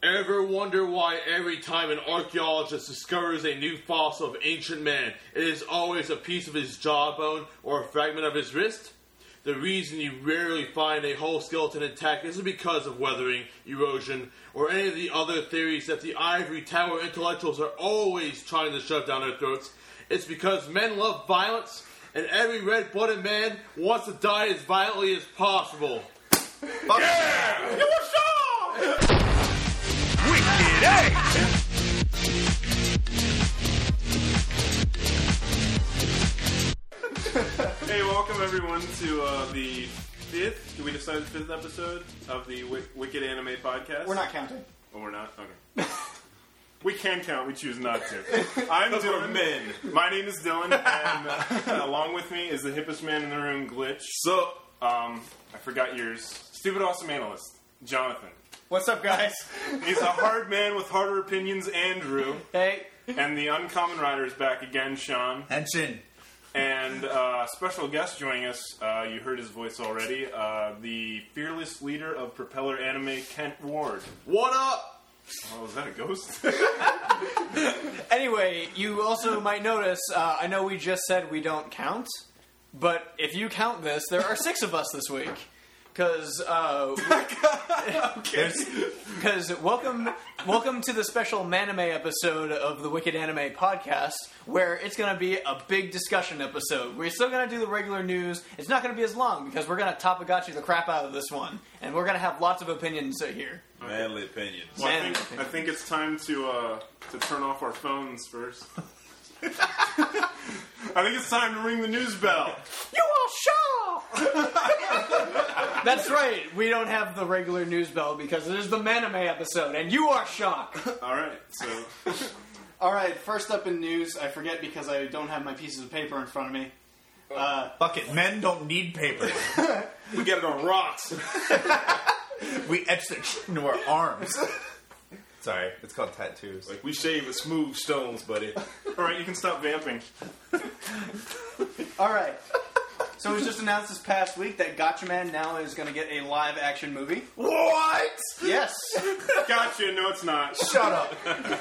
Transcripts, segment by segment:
Ever wonder why every time an archaeologist discovers a new fossil of ancient man, it is always a piece of his jawbone or a fragment of his wrist? The reason you rarely find a whole skeleton intact isn't because of weathering, erosion, or any of the other theories that the ivory tower intellectuals are always trying to shove down their throats. It's because men love violence, and every red-blooded man wants to die as violently as possible. Yeah! What's up? Wicked 8! Hey, welcome everyone to the fifth, did we decide the fifth episode of the Wicked Anime Podcast? We're not counting. Oh, we're not? Okay. We can count, we choose not to. I'm Dylan. Men. My name is Dylan, and along with me is the hippest man in the room, Glitch. So, I forgot yours. Stupid Awesome Analyst, Jonathan. What's up, guys? He's a hard man with harder opinions, Andrew. Hey. And the Uncommon Rider is back again, Sean. Henshin. And special guest joining us, you heard his voice already, the fearless leader of Propeller Anime, Kent Ward. What up? Oh, is that a ghost? Anyway, you also might notice, I know we just said we don't count, but if you count this, there are 6 of us this week. Because welcome to the special Manime episode of the Wicked Anime Podcast, where it's going to be a big discussion episode. We're still going to do the regular news. It's not going to be as long because we're going to Tapagachi the crap out of this one, and we're going to have lots of opinions here. Manly opinions. Well, I think it's time to turn off our phones first. I think it's time to ring the news bell. You are sure? That's right. We don't have the regular news bell because it is the Manime episode, and you are shocked. All right, so All right, first up in news, I forget because I don't have my pieces of paper in front of me. Fuck it, men don't need paper. we get it on rocks. We etch that shit into our arms. Sorry, it's called tattoos. Like, we shave with smooth stones, buddy. All right, you can stop vamping. All right. So it was just announced this past week that Gatchaman now is going to get a live-action movie. What? Yes. Gotcha, no it's not. Shut up.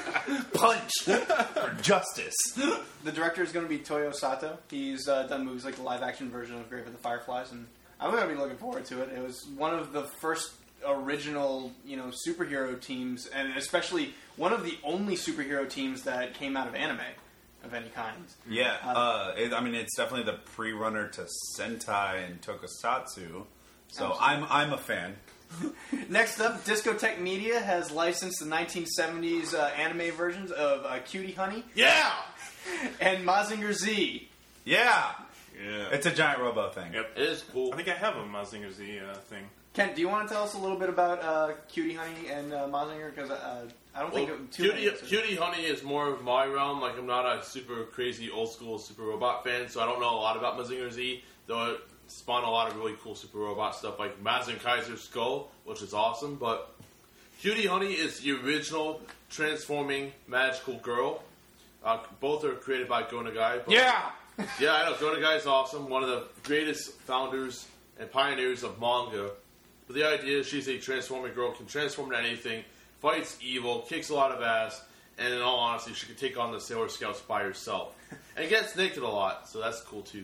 Punch for justice. The director is going to be Toyo Sato. He's done movies like the live-action version of Grave of the Fireflies, and I'm going to be looking forward to it. It was one of the first original, superhero teams, and especially one of the only superhero teams that came out of anime of any kind. Yeah, it's definitely the pre-runner to Sentai and Tokusatsu, so I'm a fan. Next up, Discotech Media has licensed the 1970s anime versions of Cutie Honey. Yeah! And Mazinger Z. Yeah! Yeah. It's a giant robo thing. Yep. It is cool. I think I have a Mazinger Z thing. Kent, do you want to tell us a little bit about Cutie Honey and Mazinger? Because I don't think Cutie Honey is more of my realm. Like, I'm not a super crazy old school Super Robot fan, so I don't know a lot about Mazinger Z, though it spawned a lot of really cool Super Robot stuff like Mazinger Kaiser's Skull, which is awesome. But Cutie Honey is the original transforming magical girl. Both are created by Go Nagai. Yeah! Yeah, I know. Go Nagai is awesome. One of the greatest founders and pioneers of manga. But the idea is she's a transforming girl, can transform into anything, fights evil, kicks a lot of ass, and in all honesty, she can take on the Sailor Scouts by herself. And gets naked a lot, so that's cool too.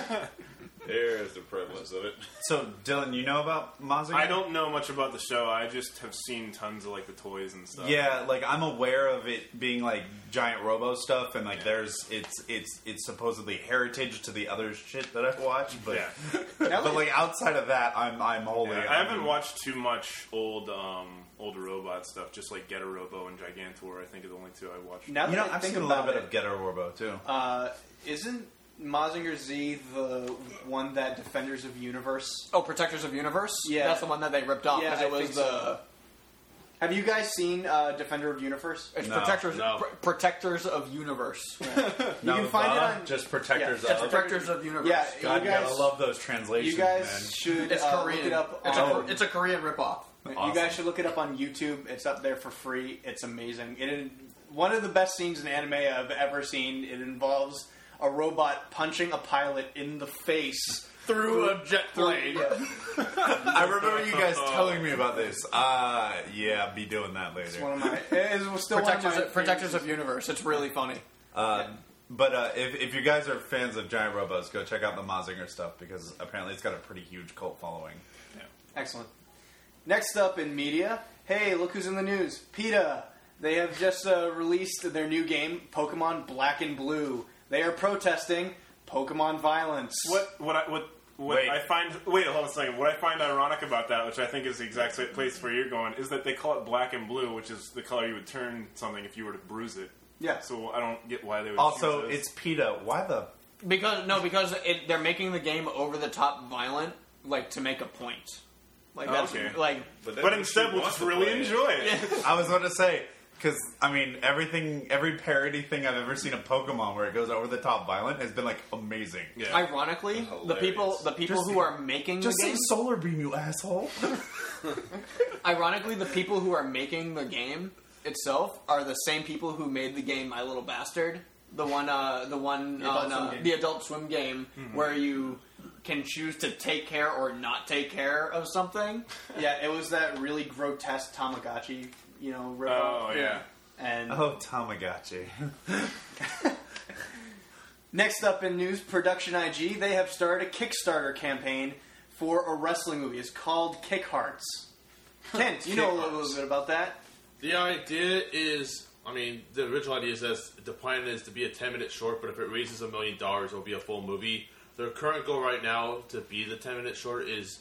There's the prevalence of it. So, Dylan, you know about Mazinger? I don't know much about the show. I just have seen tons of the toys and stuff. Yeah, I'm aware of it being giant robo stuff, and it's supposedly heritage to the other shit that I've watched. But but outside of that, I'm wholly. Yeah, I haven't watched too much older robot stuff. Just Getter Robo and Gigantor, I think are the only two I watched. Now that I I've think seen a little about bit of Getter Robo too. Isn't Mazinger Z the one that Defenders of Universe? Oh, Protectors of Universe? Yeah. That's the one that they ripped off because Yeah, it was the... so. Have you guys seen Defender of Universe? It's No. Protectors of Universe. You can find it on... just Protectors It's of. Protectors of Universe. Yeah, God, you guys, I love those translations. you guys man. should It's Korean. look it up. It's a Korean ripoff. Awesome. You guys should look it up on YouTube. It's up there for free. It's amazing. One of the best scenes in anime I've ever seen. It involves a robot punching a pilot in the face through a jet plane. I remember you guys telling me about this. Yeah, be doing that It's later. one of my. It's still one of my Protectors of Universe. It's really funny. But if you guys are fans of Giant Robos, go check out the Mazinger stuff because apparently it's got a pretty huge cult following. Excellent. Next up in media, hey, look who's in the news. PETA. They have just released their new game, Pokemon Black and Blue. They are protesting Pokemon violence. What I find hold on a second. What I find ironic about that, which I think is the exact same place where you're going, is that they call it black and blue, which is the color you would turn something if you were to bruise it. Yeah. So I don't get why they would. Also, choose this. it's PETA. Why the? Because they're making the game over the top violent, like to make a point. Like that's Okay. like. But instead, we'll just really enjoy it. I was going to say because I mean every parody thing I've ever seen of Pokemon where it goes over the top violent has been like amazing. Yeah. Ironically, the people who are making Just the say game. Solar Beam, you asshole. Ironically, the people who are making the game itself are the same people who made the game My Little Bastard, the Adult Swim game, where you can choose to take care or not take care of something. Yeah, it was that really grotesque Tamagotchi, ripoff. Oh yeah. And Oh, Tamagotchi. next up in news, Production IG, they have started a Kickstarter campaign for a wrestling movie. It's called Kick Hearts. Kent, you know a little bit about that. The idea is, the original idea is that the plan is to be a 10-minute short, but if it raises $1 million, it'll be a full movie. Their current goal right now to be the 10-minute short is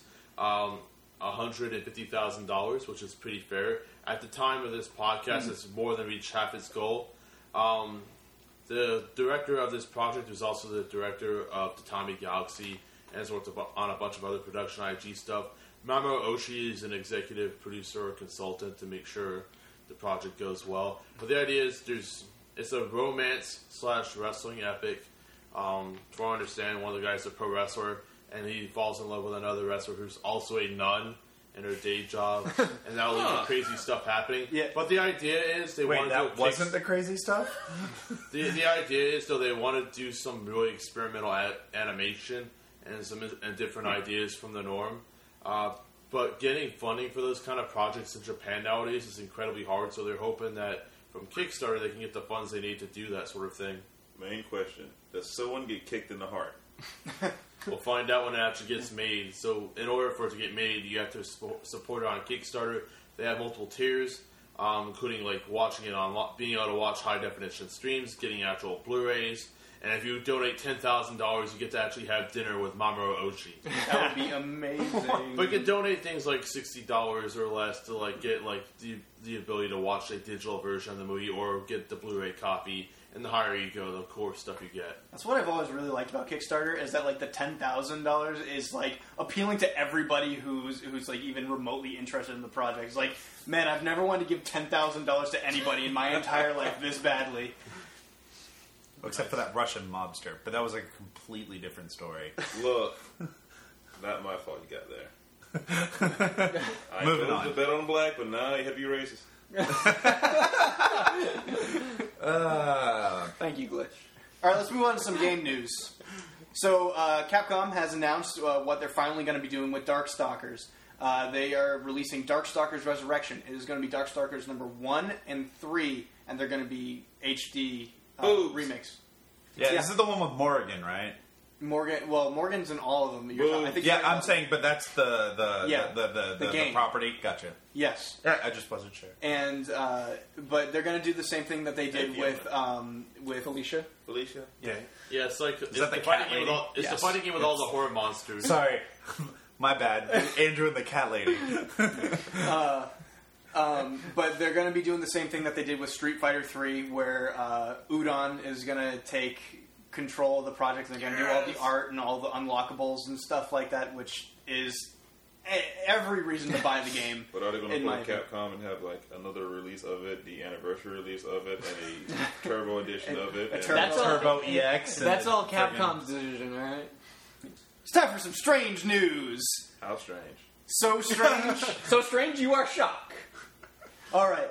$150,000, which is pretty fair. At the time of this podcast, it's more than reached half its goal. The director of this project is also the director of Tatami Galaxy and has worked on a bunch of other Production IG stuff. Mamoru Oshii is an executive producer or consultant to make sure the project goes well. But the idea is it's a romance/wrestling epic. From what I understand, one of the guys is a pro wrestler, and he falls in love with another wrestler who's also a nun in her day job, and that'll lead to crazy stuff happening. Yeah. But the idea is they want to do that wasn't the crazy stuff? the idea is though they want to do some really experimental animation and some different ideas from the norm. But getting funding for those kind of projects in Japan nowadays is incredibly hard. So they're hoping that from Kickstarter they can get the funds they need to do that sort of thing. Main question: does someone get kicked in the heart? We'll find out when it actually gets made. So in order for it to get made, you have to support it on Kickstarter. They have multiple tiers, including like watching it on, being able to watch high definition streams, getting actual Blu-rays, and if you donate $10,000, you get to actually have dinner with Mamoru Oshii. That would be amazing. But you can donate things like $60 or less to like get like the ability to watch a digital version of the movie or get the Blu-ray copy. And the higher you go, the core stuff you get. That's what I've always really liked about Kickstarter is that like the $10,000 is like appealing to everybody who's like even remotely interested in the project. It's like, man, I've never wanted to give $10,000 to anybody in my entire life this badly. Except for that Russian mobster, but that was like a completely different story. Look, not my fault you got there. I Moving chose on. to bet on black, but now you have to be racist. Thank you, Glitch. All right, let's move on to some game news. So Capcom has announced what they're finally going to be doing with Darkstalkers. They are releasing Darkstalkers Resurrection. It is going to be Darkstalkers number 1 and 3, and they're going to be HD remakes. Yeah, this is the one with Morrigan, right? Morgan's in all of them. I think Yeah, I'm saying, but that's the game. property. Gotcha. Yes. Yeah, I just wasn't sure. And but they're going to do the same thing that they did with Felicia. Felicia? Yeah. Yeah, it's like it's that the the fighting cat game with lady? all, it's the Yes. fighting game with all the horror monsters. Sorry, my bad. Andrew and the cat lady. But they're going to be doing the same thing that they did with Street Fighter 3, where Udon is going to take control of the project. They're going to do all the art and all the unlockables and stuff like that, which is every reason to buy the game. But are they going to in my put Capcom and have like another release of it, the anniversary release of it, and a turbo edition of it? a and- turbo- That's all. Turbo EX. and That's all friggin- Capcom's decision, right? It's time for some strange news. How strange. So strange. So strange, you are shocked. All right.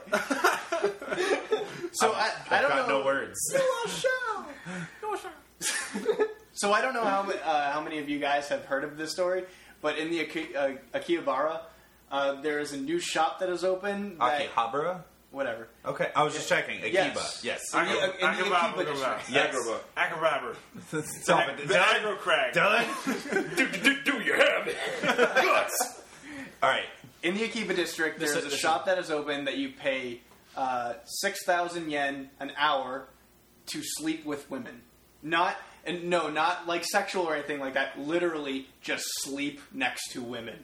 So I don't Got know. no words. So So I don't know how many of you guys have heard of this story, but in the Akihabara, there is a new shop that is open. Akihabara? Whatever. Okay, I was just checking. Akiba. Yes. In the Akiba district. Yes. Acrobabber. Stop it. The aggro crag. Done? Do you have it? Guts! All right. In the Akiba district, there's a shop that is open that you pay 6,000 yen an hour to sleep with women. Not like sexual or anything like that. Literally, just sleep next to women.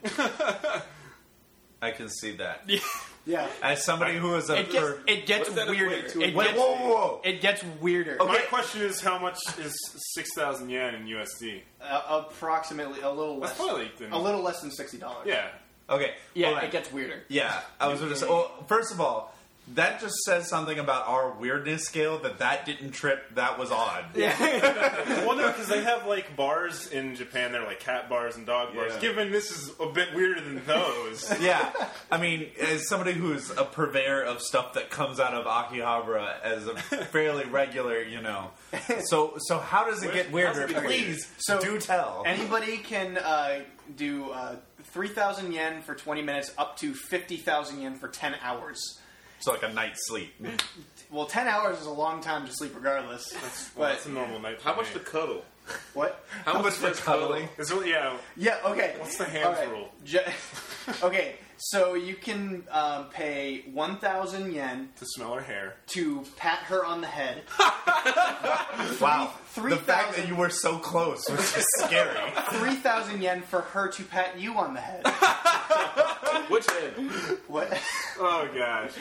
I can see that. Yeah. As somebody who is It gets weirder. Whoa. It gets weirder. Okay. My question is, how much is 6,000 yen in USD? Approximately a little less. That's probably a little less than $60. Yeah. Okay. Yeah, hold on. it gets weirder. Yeah, I was going to say. Well, first of all, that just says something about our weirdness scale that didn't trip. That was odd. Well, no, because they have like bars in Japan. They're like cat bars and dog bars. Yeah. Given this is a bit weirder than those. Yeah, I mean, as somebody who's a purveyor of stuff that comes out of Akihabara as a fairly regular, So how does it get weirder? how's it get Please, So do tell. Anybody can do 3,000 yen for 20 minutes up to 50,000 yen for 10 hours. So like a night's sleep. Well, 10 hours is a long time to sleep regardless. That's a normal night. How much to cuddle? What? How much for cuddling? Is it, yeah. Yeah, okay. What's the hands All right. rule? Okay, so you can pay 1,000 yen To smell her hair. to pat her on the head. Wow. The 3,000 fact that you were so close was just scary. 3,000 yen for her to pat you on the head. Which head? What? Oh gosh.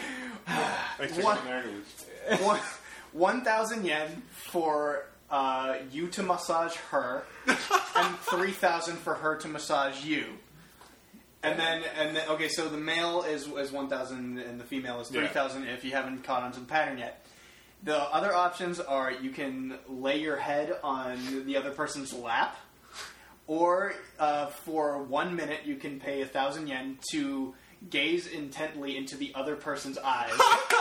One- 1,000 yen for you to massage her, and 3,000 for her to massage you. And then okay, so the male is 1,000 and the female is 3,000 if you haven't caught on to the pattern yet. The other options are you can lay your head on the other person's lap, or for 1 minute you can pay 1,000 yen to gaze intently into the other person's eyes.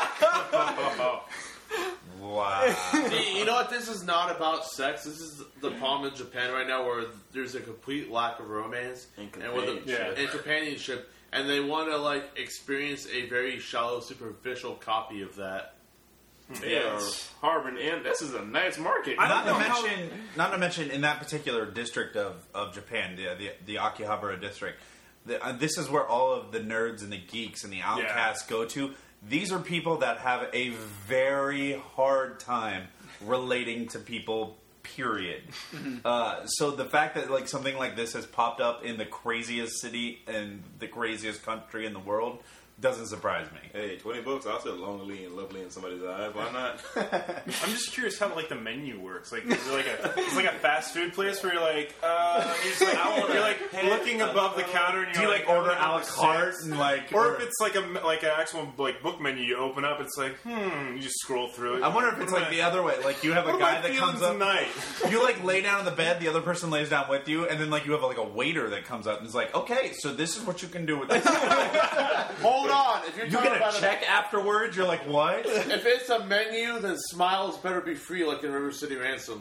Wow. You know what? This is not about sex. This is the problem in Japan right now, where there's a complete lack of romance And and companionship, and they want to experience a very shallow, superficial copy of that. They are harboring, and this is a nice market. Not to mention, in that particular district of Japan, the Akihabara district, this is where all of the nerds and the geeks and the outcasts go to. These are people that have a very hard time relating to people, period. So the fact that something like this has popped up in the craziest city and the craziest country in the world doesn't surprise me. Hey, $20, I'll say lonely and lovely in somebody's eyes. Why not? I'm just curious how the menu works. Is it like a fast food place where you're you're looking above the counter and Do you're you order a la carte and or if it's an actual book menu you open up, it's you just scroll through it. I wonder if it's the other way. You have a guy that comes up. Tonight? You lay down on the bed, the other person lays down with you, and then you have a waiter that comes up and is like, okay, so this is what you can do with this. Hold on. If you're You talking get about a check afterwards, you're like, what? If it's a menu, then smiles better be free, like in River City Ransom.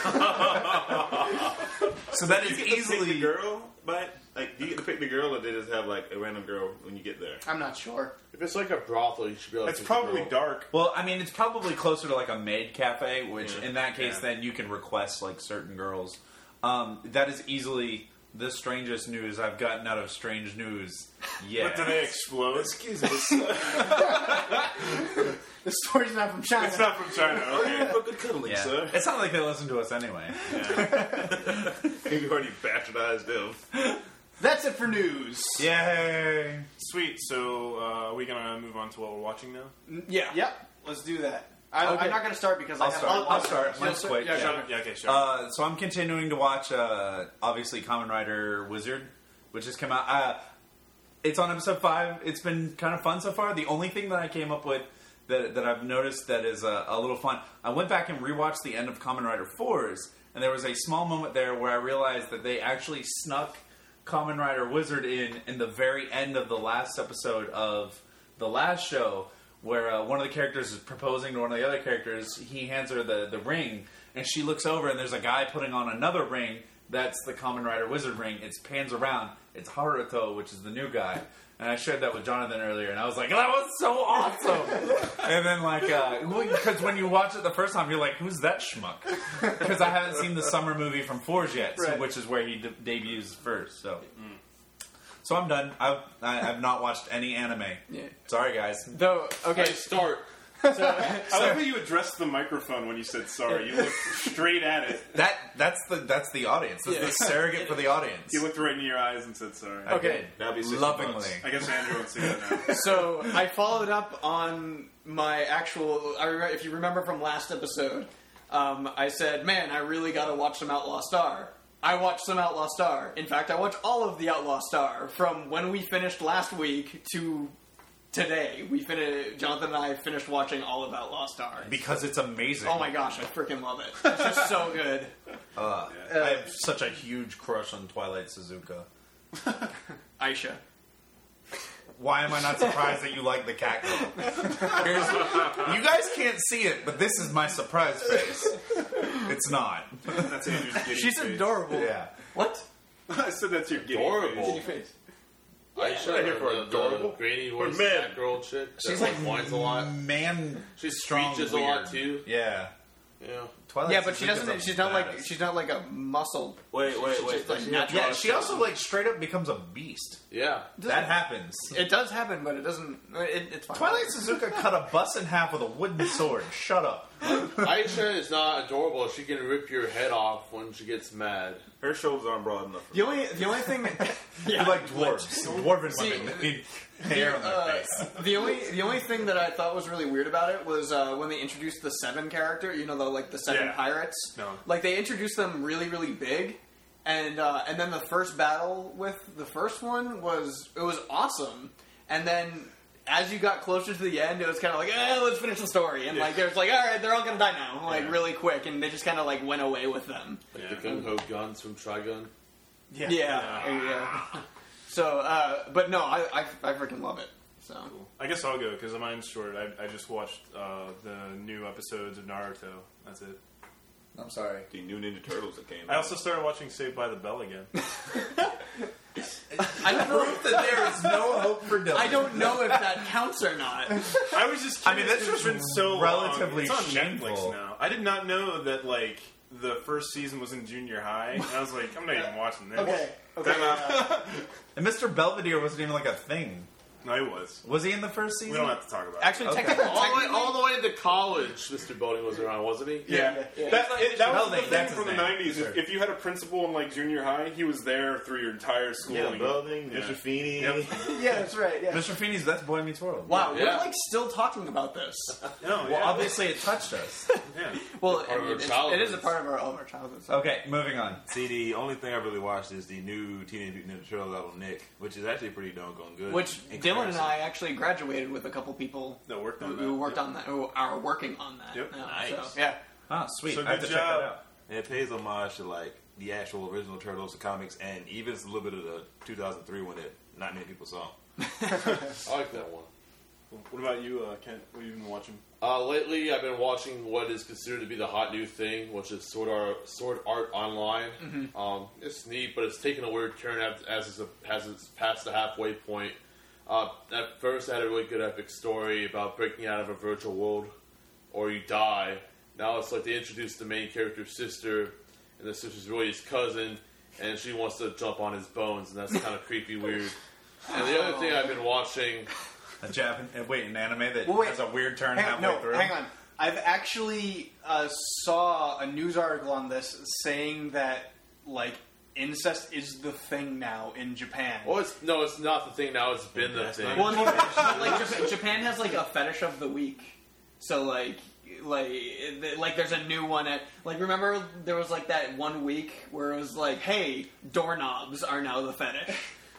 So that is You get to pick easily the girl, but do you get to pick the girl, or they just have a random girl when you get there? I'm not sure. If it's like a brothel, you should be able to It's pick the probably girl. dark. Well, I mean, it's probably closer to a maid cafe, which Yeah. in that case, Yeah. then you can request certain girls. That is easily the strangest news I've gotten out of strange news. Yeah. But do they explode? Excuse me. The story's not from China. It's not from China. Okay. For good cuddling, Yeah. sir. It's not like they listen to us anyway. You already bastardized them. That's it for news. Yay! Sweet. So are we gonna move on to what we're watching now? Yeah. Yep. Let's do that. I'm Okay. not going to start because I'll start. Mine's You'll quick. Yeah, Yeah. Yeah. Okay. Sure. So I'm continuing to watch, obviously, Kamen Rider Wizard, which has come out. It's on episode 5. It's been kind of fun so far. The only thing that I came up with that I've noticed that is a little fun, I went back and rewatched the end of Kamen Rider 4's, and there was a small moment there where I realized that they actually snuck Kamen Rider Wizard in the very end of the last episode of the last show, where one of the characters is proposing to one of the other characters. He hands her the ring, and she looks over, and there's a guy putting on another ring. That's the Kamen Rider Wizard ring. It pans around. It's Haruto, which is the new guy. And I shared that with Jonathan earlier, and I was like, that was so awesome! And then, like, because when you watch it the first time, you're like, who's that schmuck? Because I haven't seen the summer movie from Forge yet, so, which is where he debuts first, so... So I'm done. I've not watched any anime. Yeah. Sorry, guys. Though, okay, start. I like how you addressed the microphone when you said sorry. You looked straight at it. That's the audience. That's the surrogate for the audience. You looked right into your eyes and said sorry. Okay. That'd be 60 lovingly. bucks. I guess Andrew won't see that now. So I followed up on my actual. If you remember from last episode, I said, "Man, I really got to watch some Outlaw Star." I watched some Outlaw Star. In fact, I watched all of the Outlaw Star from when we finished last week to today. Jonathan and I finished watching all of Outlaw Star. Because it's amazing. Oh my gosh, I freaking love it. It's just so good. I have such a huge crush on Twilight Suzuka. Aisha. Why am I not surprised that you like the cat girl? You guys can't see it, but this is my surprise face. It's not. That's Andrew's giddy She's face. adorable. Yeah. What? I said that's your giddy Adorable. face. Aisha, here for adorable. the grainy voice man. cat girl chick. She's that, like whines a lot. Man, She strong, screeches a weird. lot too. Yeah. Yeah. Twilight Yeah, but she Suzuka's doesn't. a She's not like. badass. She's not like a muscle. Wait. She's like Does she natural. Yeah, she also like straight up becomes a beast. Yeah. That happens. It does happen, but it doesn't. It's fine. Twilight Suzuka cut a bus in half with a wooden sword. Shut up. Aisha is not adorable. She can rip your head off when she gets mad. Her shoulders aren't broad enough. The only thing. You like dwarves. Dwarven women. They need hair on their face. The only thing that I thought was really weird about it was when they introduced the Seven character. You know, the Seven pirates. No. Like they introduced them really, really big, and then the first battle with the first one was awesome, and then. As you got closer to the end, it was kind of like, let's finish the story. And, like, there's like, all right, they're all going to die now, like, really quick. And they just kind of, like, went away with them. Like the gung-ho guns from Trigun. Yeah. So, but no, I freaking love it. So I guess I'll go because mine's short. I just watched the new episodes of Naruto. That's it. I'm sorry. The new Ninja Turtles that came out. I also started watching Saved by the Bell again. I don't know Proof that there is no hope for Dylan. I don't know if that counts or not. I was just curious. I mean, that's 'cause it's just been so relatively long. It's on shameful. Netflix now. I did not know that, like, the first season was in junior high. And I was like, I'm not even watching this. Okay. And Mr. Belvedere wasn't even like a thing. No, he was. Was he in the first We season? don't have to talk about Actually, Okay. All the way to college, Mr. Boating was around, wasn't he? it. Yeah. Yeah. That was Belding, the thing that's from the his name. 90s. Sure. If you had a principal in, like, junior high, he was there through your entire schooling. Belding, Yeah. Mr. Feeney. Yep. Yeah, that's right. Yeah. Mr. Feeney's That's Boy Meets World. Wow, we're Yeah. like still talking about this. No, Well, obviously it touched us. yeah. Well, Part of our it is a childhoods. part of all of our childhood. Okay, moving on. See, the only thing I really watched is the new Teenage Mutant Ninja Turtles out on Nick, which is actually pretty doggone good. Which in Dylan and comparison. I actually graduated with a couple people That worked on who that. worked on that, who are working on that. Yep. now. Nice. So, yeah. Ah, sweet. So I have good to check job. that out. And it pays homage to like the actual original Turtles, the comics, and even a little bit of the 2003 one that not many people saw. I like that one. What about you, Kent? What have you been watching? Lately, I've been watching what is considered to be the hot new thing, which is Sword Art Online. It's neat, but it's taken a weird turn as it's past the halfway point. At first, I had a really good epic story about breaking out of a virtual world, or you die. Now it's like they introduced the main character's sister, and the sister's really his cousin, and she wants to jump on his bones, and that's kind of creepy weird. And the other thing I've been watching... An anime that Well, wait. has a weird turn Hang on, halfway no, through. hang on. I've actually saw a news article on this saying that, like, incest is the thing now in Japan. Well, it's not the thing now. It's been the thing. Well, I mean, like Japan has like a fetish of the week, so like there's a new one at like remember there was like that one week where it was like, hey, doorknobs are now the fetish.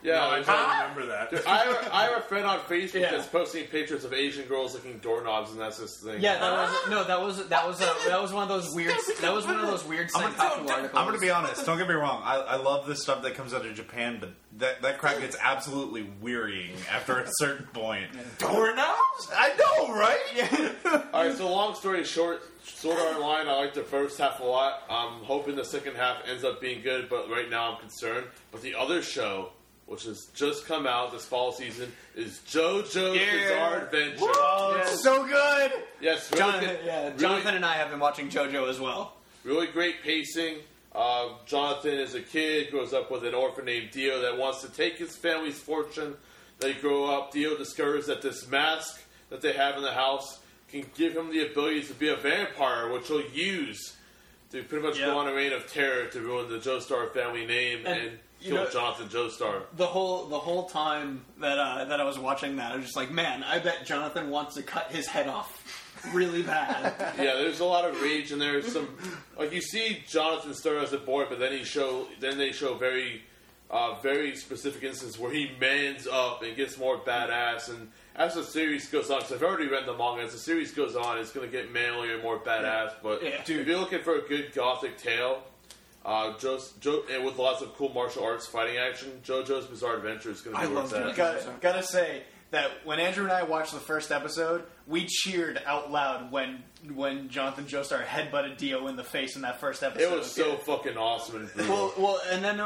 Yeah, I don't remember that. I have a friend on Facebook Yeah. that's posting pictures of Asian girls licking doorknobs, and that's his thing. Yeah, that was one of those weird. That was one of those weird Senkaku articles. I'm going to be honest. Don't get me wrong. I love this stuff that comes out of Japan, but that crap gets absolutely wearying after a certain point. Doorknobs? I know, right? Alright, so long story short, Sword Art Online, I like the first half a lot. I'm hoping the second half ends up being good, but right now I'm concerned. But the other show, which has just come out this fall season, is JoJo's Bizarre Adventure. Oh, so good. Yes, really Jonathan, good. Jonathan and I have been watching JoJo as well. Really great pacing. Jonathan is a kid, grows up with an orphan named Dio that wants to take his family's fortune. They grow up. Dio discovers that this mask that they have in the house can give him the ability to be a vampire, which he'll use to pretty much go on a reign of terror to ruin the Joestar family name and kill Jonathan Joestar. The whole time that I was watching that, I was just like, man, I bet Jonathan wants to cut his head off really bad. Yeah, there's a lot of rage, and there's some like you see Jonathan start as a boy, but then they show very specific instances where he mans up and gets more badass. And as the series goes on, because I've already read the manga, as the series goes on, it's going to get manlier and more badass. But if you're looking for a good gothic tale, and with lots of cool martial arts fighting action, JoJo's Bizarre Adventure is going to be worth that. Gotta say that when Andrew and I watched the first episode, we cheered out loud when Jonathan Joestar headbutted Dio in the face in that first episode. It was so fucking awesome and brutal. Well, and then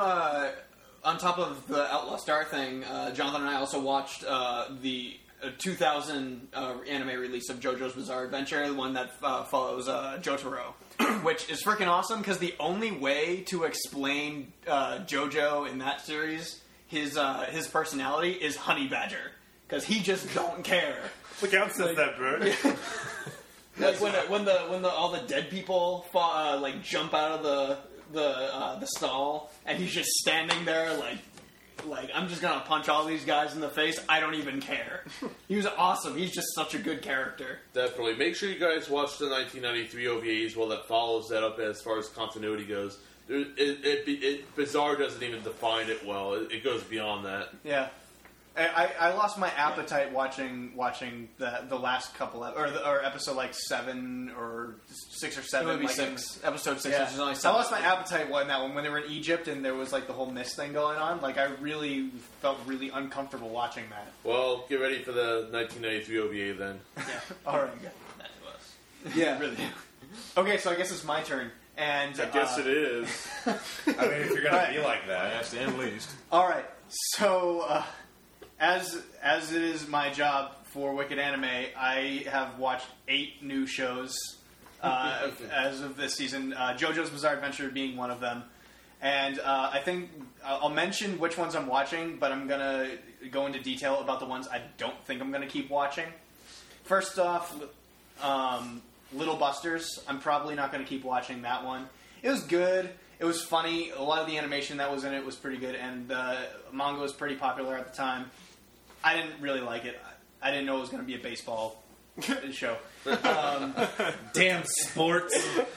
on top of the Outlaw Star thing, Jonathan and I also watched the 2000 anime release of JoJo's Bizarre Adventure, the one that follows Jotaro, which is freaking awesome because the only way to explain JoJo in that series, his personality, is Honey Badger, because he just don't care. Look out, says that bird. Like when all the dead people jump out of the stall, and he's just standing there like I'm just gonna punch all these guys in the face. I don't even care. He was awesome. He's just such a good character. Definitely. Make sure you guys watch the 1993 OVA as well. That follows that up as far as continuity goes. Bizarre doesn't even define it well. It goes beyond that. Yeah. I lost my appetite watching the last couple or episode like 7 or 6 or 7. It would be like 6. Episode 6. Yeah. Which is only 7. I lost my appetite in that one when they were in Egypt and there was like the whole mist thing going on. Like I really felt really uncomfortable watching that. Well, get ready for the 1993 OVA then. Yeah. All right. That was. Yeah. Really. Okay, so I guess it's my turn. And I guess it is. I mean, if you're going to be like that. Last and least. All right. So, as it is my job for Wicked Anime, I have watched 8 new shows as of this season. JoJo's Bizarre Adventure being one of them, and I think I'll mention which ones I'm watching, but I'm gonna go into detail about the ones I don't think I'm gonna keep watching. First off, Little Busters. I'm probably not going to keep watching that one. It was good. It was funny. A lot of the animation that was in it was pretty good, and the manga was pretty popular at the time. I didn't really like it. I didn't know it was going to be a baseball show. Damn sports.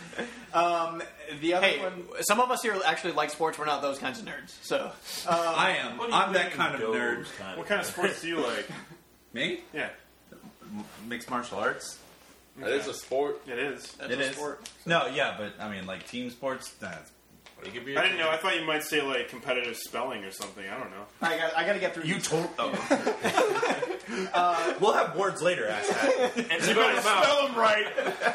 The other one... Some of us here actually like sports. We're not those kinds of nerds. So I am. I'm that kind of nerd. What kind of sports do you like? Me? Yeah. Mixed martial arts. That is a sport. It is. It is. Sport. No, yeah, but I mean, like team sports. That's. I didn't know. I thought you might say like competitive spelling or something. I don't know. I got to get through. You told. Oh. We'll have words later, asshat. And you better spell them right.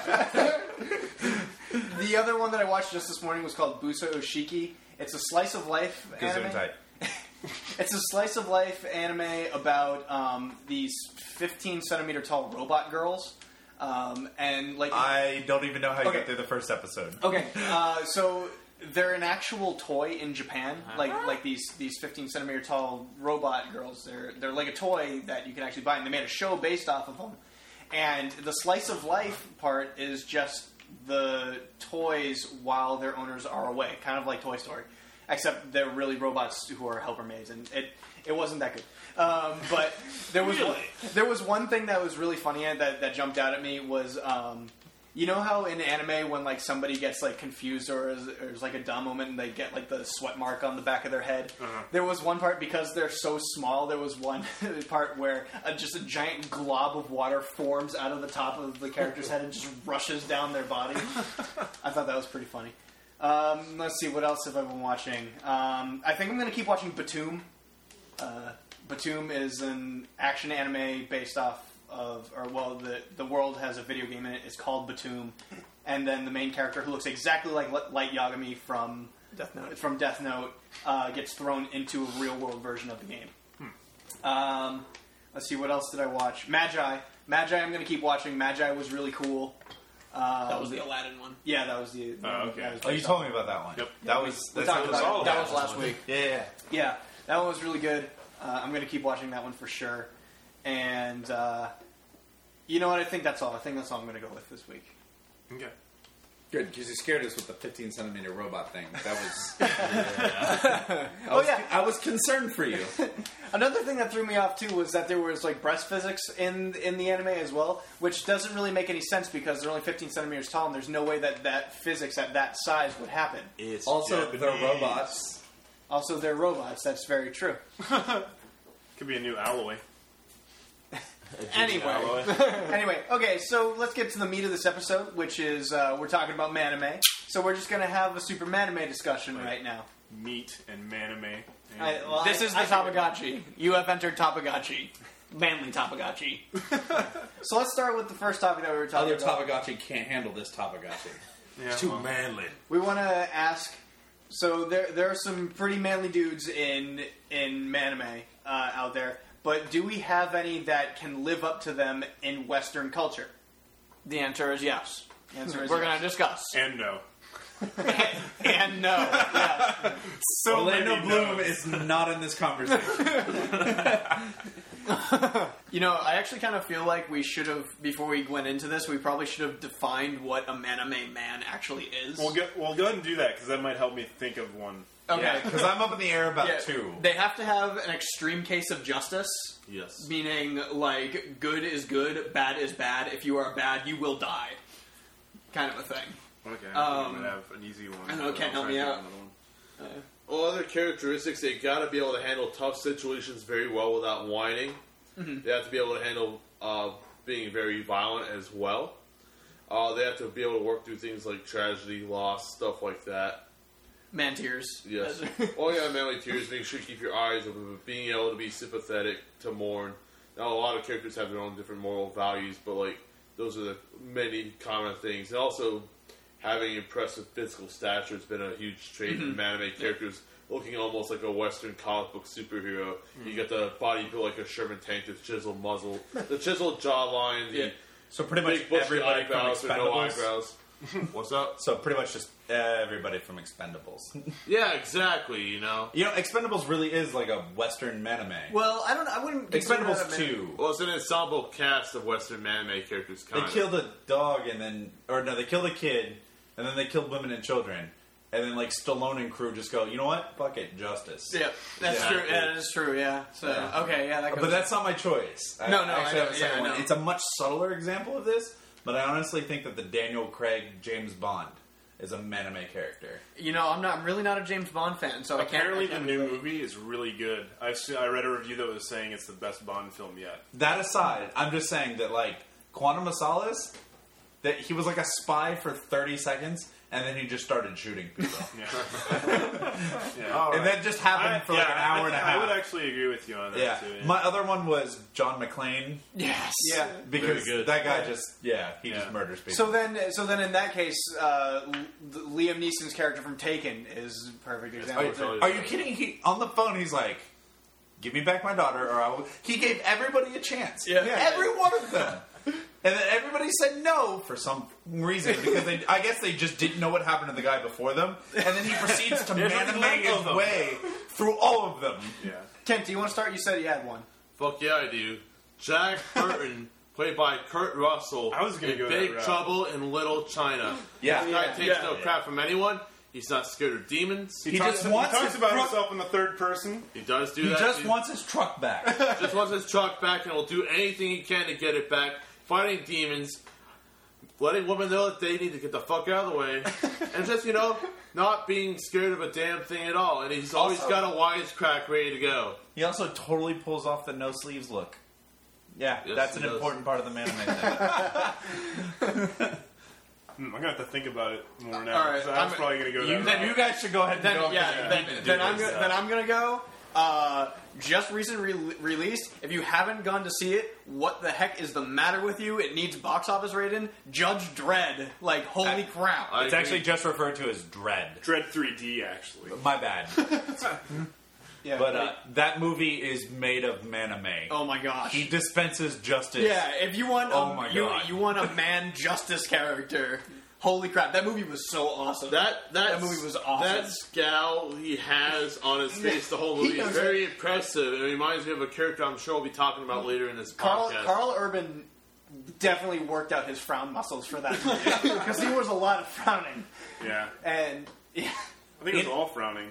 The other one that I watched just this morning was called Busa Oshiki. It's a slice of life anime. It's a slice of life anime about these 15 centimeter tall robot girls. And like I don't even know how you got through the first episode. Okay, so they're an actual toy in Japan, like these 15 centimeter tall robot girls. They're like a toy that you can actually buy, and they made a show based off of them. And the slice of life part is just the toys while their owners are away, kind of like Toy Story, except they're really robots who are helper maids, and it wasn't that good. But there was one thing that was really funny and that jumped out at me was You know how in anime when like somebody gets like confused or there's like a dumb moment and they get like the sweat mark on the back of their head? There was one part, because they're so small, there was one part where just a giant glob of water forms out of the top of the character's head and just rushes down their body. I thought that was pretty funny. Let's see, what else have I been watching? I think I'm going to keep watching Batum. Batum is an action anime based off of, the world has a video game in it. It's called Batum, and then the main character, who looks exactly like Light Yagami from Death Note, gets thrown into a real world version of the game. Let's see, what else did I watch? Magi, I'm going to keep watching. Magi was really cool. That was the Aladdin one. Yeah, that was the. Okay. You told me about that one. Yep. That was last week. Yeah. Yeah, that one was really good. I'm going to keep watching that one for sure. And you know what? I think that's all. I'm going to go with this week. Okay. Good, because you scared us with the 15-centimeter robot thing. That was... I was concerned for you. Another thing that threw me off, too, was that there was, like, breast physics in the anime as well, which doesn't really make any sense because they're only 15 centimeters tall, and there's no way that physics at that size would happen. It's also, Japanese. they're robots. Also, they're robots. That's very true. Could be a new alloy. Anyway, okay, so let's get to the meat of this episode, which is we're talking about manime. So we're just going to have a super manime discussion right now. Meat and manime. This is the Tamagotchi. You have entered Tamagotchi. Manly Tamagotchi. So let's start with the first topic that we were talking Other about. Tamagotchi can't handle this Tamagotchi. Yeah, Too manly. We want to ask. So there are some pretty manly dudes in manime out there, but do we have any that can live up to them in Western culture? The answer is yes. The answer is We're yes. going to discuss. And no. And no. Yeah. So Orlando many Bloom no's. is not in this conversation. You know, I actually kind of feel like we should have, before we went into this, we probably should have defined what a manime man actually is. We'll go ahead and do that, because that might help me think of one. Okay. Because I'm up in the air about Yeah, two. They have to have an extreme case of justice, Yes. meaning, like, good is good, bad is bad. If you are bad, you will die. Kind of a thing. Okay, I'm going to have an easy one. I know, but can't I'll help try me to out. think of another one. All other characteristics, they got to be able to handle tough situations very well without whining. Mm-hmm. They have to be able to handle being very violent as well. They have to be able to work through things like tragedy, loss, stuff like that. Man tears. Yes. Oh yeah, manly tears. Make sure you keep your eyes open. But being able to be sympathetic, to mourn. Now, a lot of characters have their own different moral values, but like those are the many common things. And also, having impressive physical stature has been a huge trait in anime characters. Looking almost like a Western comic book superhero. You get the body built like a Sherman tank, the chiseled muzzle, the chiseled jawline, the So pretty much big bushy everybody from eyebrows or no Expendables. eyebrows. What's up? So pretty much just everybody from Expendables. Yeah, exactly. You know, You know, Expendables really is like a Western anime. Well, I wouldn't. consider that a Expendables 2. well, it's an ensemble cast of Western anime characters. They Kind killed a dog and then, or no, they killed a kid and then they killed women and children. And then like Stallone and crew just go, you know what? Fuck it, justice. Yeah, that's Yeah. true. Yeah, that is true. Yeah. So okay, yeah, that goes. But that's not my choice. No, I actually I know, have a second yeah, I one. know. It's a much subtler example of this, but I honestly think that the Daniel Craig James Bond is a manime character. You know, I'm really not a James Bond fan, so Apparently, I can't the new really- movie is really good. I read a review that was saying it's the best Bond film yet. That aside, I'm just saying that like Quantum of Solace, that he was like a spy for 30 seconds and then he just started shooting people. Yeah. And that just happened for like an hour and a half. I would actually agree with you on that yeah. too. Yeah. My other one was John McClane Yes. Yeah. because Very good. that guy just just murders people. So then in that case, Liam Neeson's character from Taken is a perfect example. Are you kidding? He on the phone. He's like, "Give me back my daughter, or I will." He gave everybody a chance. Yeah. Every one of them. And then everybody said no for some reason because I guess they just didn't know what happened to the guy before them. And then he proceeds to manimate his way through all of them. Yeah. Kent, do you want to start? You said you had one. Fuck yeah, I do. Jack Burton, played by Kurt Russell, I was gonna in go that Big route. Trouble in Little China. Yeah. This guy takes no Yeah. crap from anyone. He's not scared of demons. He just wants talks his about truck- himself in the third person. He does do He that. just wants his truck back. just wants his truck back and will do anything he can to get it back. Fighting demons, letting women know that they need to get the fuck out of the way, and just not being scared of a damn thing at all. And he's always got a wisecrack ready to go. He also totally pulls off the no sleeves look. Yeah, Yes, that's he an does. important part of the man thing. I'm gonna have to think about it more now. All right, So I was probably gonna go that Then route. you guys should go ahead and Then, go. then I'm gonna go. Just recently released. If you haven't gone to see it, what the heck is the matter with you? It needs box office rating. Judge Dredd. Like, holy crap! It's actually just referred to as Dread. Dread 3D actually. My bad. Yeah, But that movie is made of maname. Oh my gosh. He dispenses justice. Yeah, if you want, Oh my God. you want a man justice character. Holy crap! That movie was so awesome. That movie was awesome. That scowl he has on his face the whole movie He is knows very impressive. It reminds me of a character I'm sure we'll be talking about later in this podcast. Carl Urban definitely worked out his frown muscles for that movie because he was a lot of frowning, Yeah. and yeah, I think it was all frowning.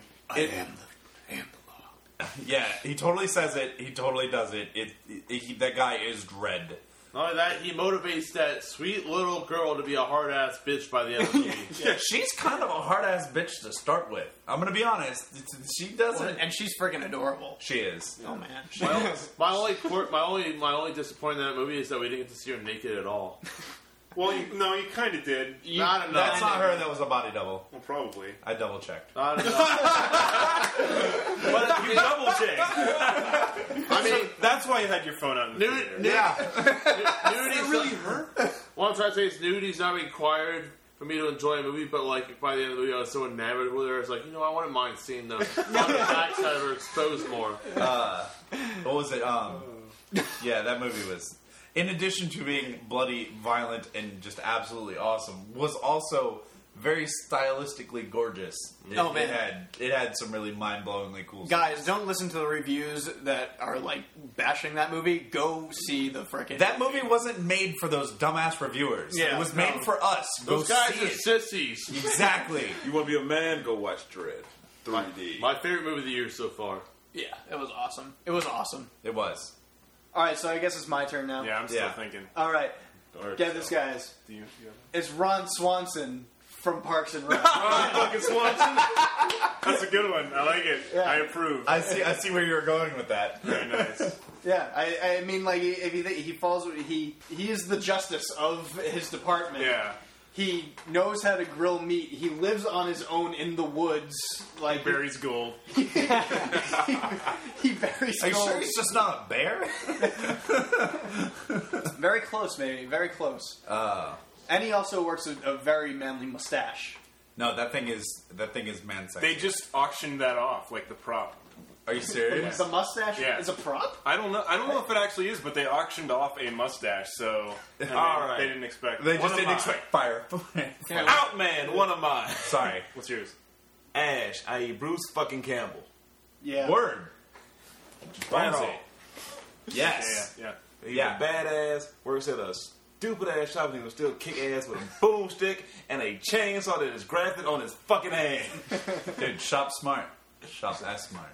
Yeah, he totally says it. He totally does it. That guy is Dread. Not only that, he motivates that sweet little girl to be a hard ass bitch by the end of the movie. Yeah, she's kind of a hard ass bitch to start with. I'm gonna be honest. She doesn't. and she's freaking adorable. She is. Oh man. my only disappointment in that movie is that we didn't get to see her naked at all. Well, you kind of did. Not enough. That's not her. That was a body double. Well, probably. I double checked. Not enough. But you double checked. I mean, That's why you had your phone out in the theater. nudity's really her. What I'm trying to say is nudity's not required for me to enjoy a movie, but like by the end of the movie, I was so enamored with her. I was like, I wouldn't mind seeing the backside of her exposed more. What was it? Yeah, that movie was. In addition to being bloody, violent, and just absolutely awesome, was also very stylistically gorgeous. Oh, man. It had some really mind-blowingly cool Guys, stuff. don't listen to the reviews that are like bashing that movie. Go see the frickin' That movie wasn't made for those dumbass reviewers. Yeah, it was made for us. Those Go guys see are it. sissies. Exactly. You want to be a man? Go watch Dread 3D. My favorite movie of the year so far. Yeah, it was awesome. It was awesome. It was. all right. So I guess it's my turn now. Yeah, I'm still Yeah. thinking. All right, Don't hurt get this, yourself. guys. Do you It's Ron Swanson from Parks and Rec. fucking Swanson? That's a good one. I like it. Yeah. I approve. I see where you're going with that. Very nice. Yeah, I mean, like, if you think he falls, he is the justice of his department. Yeah. He knows how to grill meat. He lives on his own in the woods. Like Barry's gold. he buries Are you gold. sure he's just not a bear? Very close, maybe. Very close. And he also works a very manly mustache. No, that thing is man sexy. They just auctioned that off, like the prop. Are you serious? The mustache Yeah. is a prop? I don't know if it actually is, but they auctioned off a mustache, so and All right. they didn't expect. They One just of didn't mine. expect fire. Outman, one of mine. Sorry. What's yours? Ash, i.e. Bruce fucking Campbell. Yeah. Word. Right Bonesy. on. Yes. Yeah. He's Yeah. a badass, works at a stupid ass shop, and he will still kick ass with a boomstick and a chainsaw that is grafted on his fucking hand. Dude, shop smart. Shop ass smart.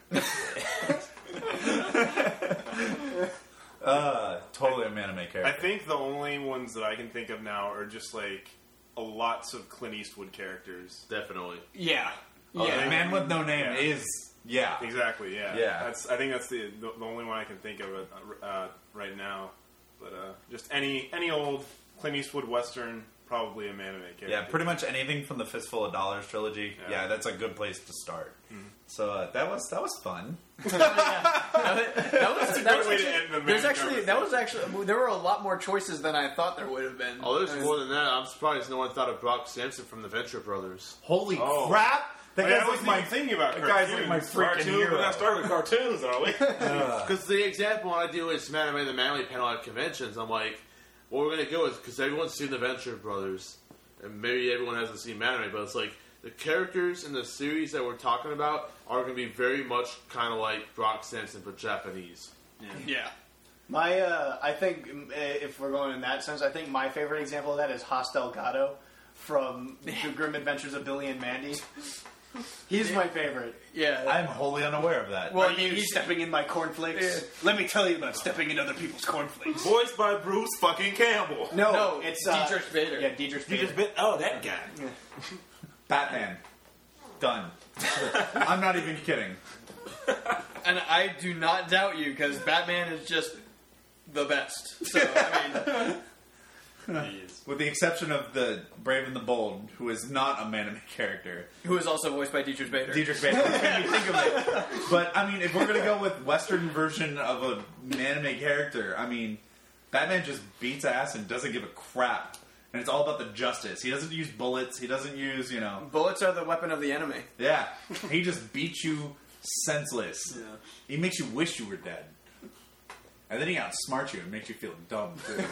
Totally a anime character. I think the only ones that I can think of now are just like lots of Clint Eastwood characters. Definitely. Yeah. Oh, Yeah. the Man with No Name Yeah. is Exactly. Yeah. Yeah. I think that's the only one I can think of right now. But just any old Clint Eastwood western, probably a anime character. Yeah, pretty much anything from the Fistful of Dollars trilogy. Yeah, that's a good place to start. So that was fun. That was great way to end the there's main actually there were a lot more choices than I thought there would have been. Oh, there's more than that. I'm surprised no one thought of Brock Simpson from the Venture Brothers. Holy Oh. crap! That I guy's wasn't like even thinking about that guy's like my cartoons. freaking Cartoons, hero. we're not starting with cartoons, are we? Because the example I do is Anime the Manly panel at conventions. I'm like, what we're going to go is, because everyone's seen the Venture Brothers, and maybe everyone hasn't seen Anime, but it's like, the characters in the series that we're talking about are going to be very much kind of like Brock Simpson, but Japanese. Yeah. My, I think if we're going in that sense, I think my favorite example of that is Hoss Delgado from The Grim Adventures of Billy and Mandy. He's my favorite. Yeah. I'm wholly unaware of that. Well, he's stepping in my cornflakes. Yeah. Let me tell you about stepping in other people's cornflakes. Voiced by Bruce fucking Campbell. No, it's Dietrich Bader. Yeah, Dietrich You Bader. just been that guy. Batman. Done. I'm not even kidding. And I do not doubt you, because Batman is just the best. So, I mean, With the exception of the Brave and the Bold, who is not a anime character. who is also voiced by Dietrich Bader. Dietrich Bader. What made me think of it? But, I mean, if we're going to go with Western version of an anime character, I mean, Batman just beats ass and doesn't give a crap. And it's all about the justice. He doesn't use bullets. He doesn't use, Bullets are the weapon of the enemy. Yeah. He just beats you senseless. Yeah. He makes you wish you were dead. And then he outsmarts you and makes you feel dumb,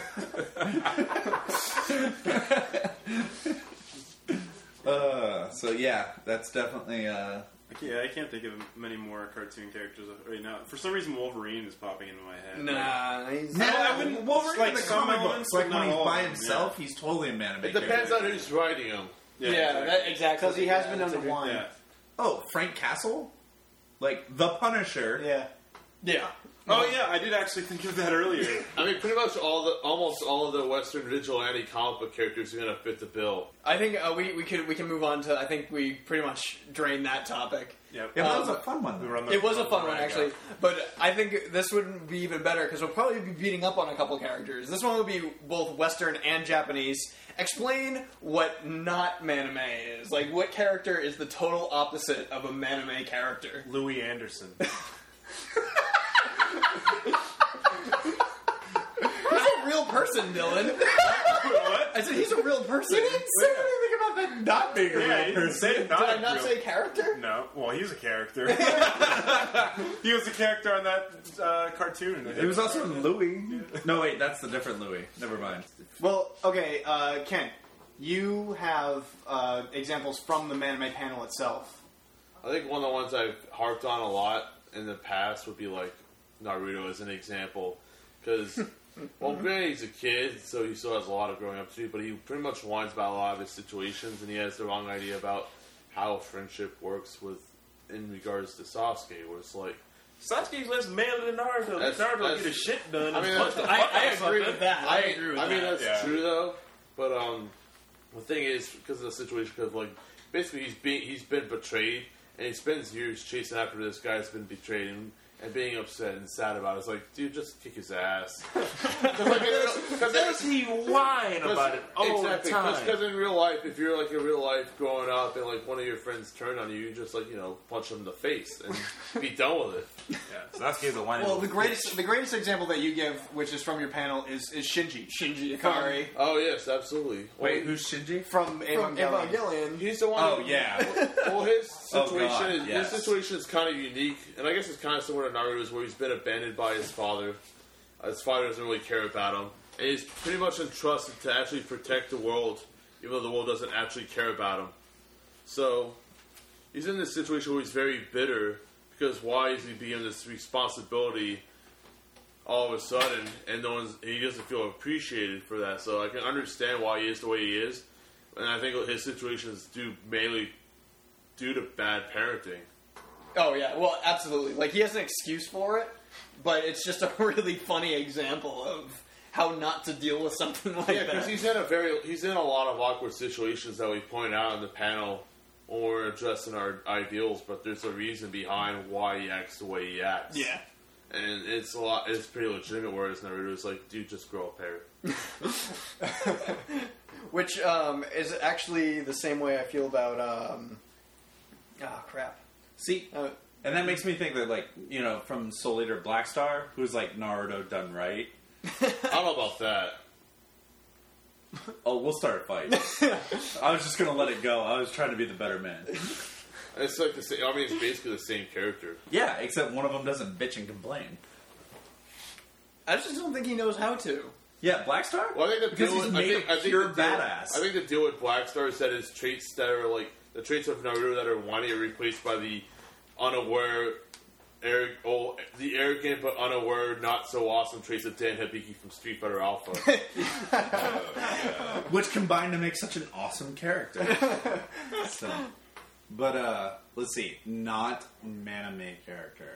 too. So, yeah, that's definitely... I can't think of many more cartoon characters right now. For some reason, Wolverine is popping into my head. Nah, he's... I wouldn't- Wolverine like in the some comic elements, books, like but when not he's all by of them, himself, he's totally a man. It depends on who's writing him. exactly. Because he has been under wine. Yeah. Oh, Frank Castle? Like, The Punisher. Yeah. Yeah. Oh yeah, I did actually think of that earlier. I mean, pretty much almost all of the Western vigilante comic book characters are going to fit the bill. I think we can move on to. I think we pretty much drained that topic. Yep. Yeah, that was a fun one, though. It was a fun one, actually. But I think this would be even better because we'll probably be beating up on a couple characters. This one will be both Western and Japanese. Explain what not manime is. Like, what character is the total opposite of a manime character? Louis Anderson. He's a real person, Dylan. What? I said he's a real person. You didn't say anything about that not being a Yeah, real he person. said not Did I a not real- say character? No. Well, he's a character. He was a character on that cartoon. He was also in Louis. No, wait, that's the different Louis. Never mind. Well, okay, Ken, you have examples from the anime panel itself. I think one of the ones I've harped on a lot in the past would be like Naruto as an example, because well, granted he's a kid, so he still has a lot of growing up to do, but he pretty much whines about a lot of his situations, and he has the wrong idea about how friendship works in regards to Sasuke, where it's like Sasuke's less manly than Naruto. Naruto get his shit done. I mean, I agree with that. I agree with I mean, that. that's true though. But the thing is, because of the situation, because like basically he's been betrayed, and he spends years chasing after this guy that's been betrayed and being upset and sad about it. It's like, dude, just kick his ass. Does he whine about it all the time? Because in real life, if you're like in real life growing up and like one of your friends turned on you, you just like punch him in the face and be done with it. Yeah, Sasuke's a whining. Well, the greatest example that you give, which is from your panel, is Shinji. Shinji Ikari. Oh yes, absolutely. Wait, who's Shinji? From From Evangelion. Evangelion. He's the one. Oh, yeah. Well, his Oh, situation God, is yes. his situation is kind of unique, and I guess it's kind of similar to Naruto's, where he's been abandoned by his father. His father doesn't really care about him, and he's pretty much entrusted to actually protect the world, even though the world doesn't actually care about him. So he's in this situation where he's very bitter because why is he being this responsibility all of a sudden, and he doesn't feel appreciated for that. So I can understand why he is the way he is, and I think his situation is mainly due to bad parenting. Oh yeah, well, absolutely. Like he has an excuse for it, but it's just a really funny example of how not to deal with something like Yeah, because that. he's in a lot of awkward situations that we point out in the panel when we're addressing our ideals, but there's a reason behind why he acts the way he acts. Yeah. And it's pretty legitimate, whereas Naruto's like, dude, just grow a pair. Which is actually the same way I feel about. Crap. See, and that makes me think that, like, from Soul Eater Black Star, who's like Naruto done right. I don't know about that. Oh, we'll start a fight. I was just gonna let it go. I was trying to be the better man. It's like the same. I mean, it's basically the same character. Yeah, except one of them doesn't bitch and complain. I just don't think he knows how to. Yeah, Black Star? Well, I think the because deal he's with, made I a think pure the deal, badass. I think the deal with Black Star is that his traits that are like the traits of Naruto that are whiny are replaced by the unaware, the arrogant but unaware, not so awesome traits of Dan Hibiki from Street Fighter Alpha. Which combined to make such an awesome character. So, But let's see, not anime character.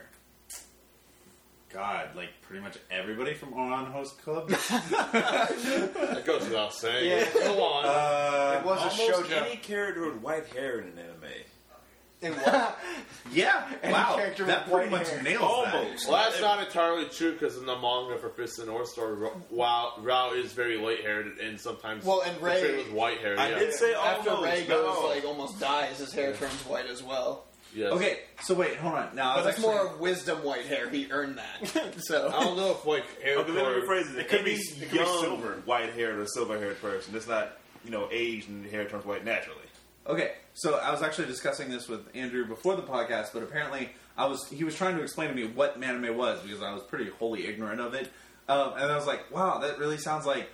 God, like pretty much everybody from Oran Host Club. That goes without saying. Yeah. Go on. It was a Almost shoujo. any character with white hair in an anime. In what? Yeah, Any wow, character that with pretty white much hair. nails Almost. Well, that's not entirely true because in the manga for Fist of the North Star, Rao is very light-haired and sometimes Well, and Ray- portrayed with white hair. I yeah. did say After almost. Ray goes, no. like, almost dies, his hair turns white as well. Yes. that. Okay, so wait, hold on. Now, I But was that's more of wisdom white hair. He earned that. So I don't know if like hair Okay, let me color. rephrase it. It could be- Any it could be young silver. white-haired or silver-haired person that's not, aged and hair turns white naturally. Okay, so I was actually discussing this with Andrew before the podcast, but apparently he was trying to explain to me what anime was because I was pretty wholly ignorant of it, and I was like, "Wow, that really sounds like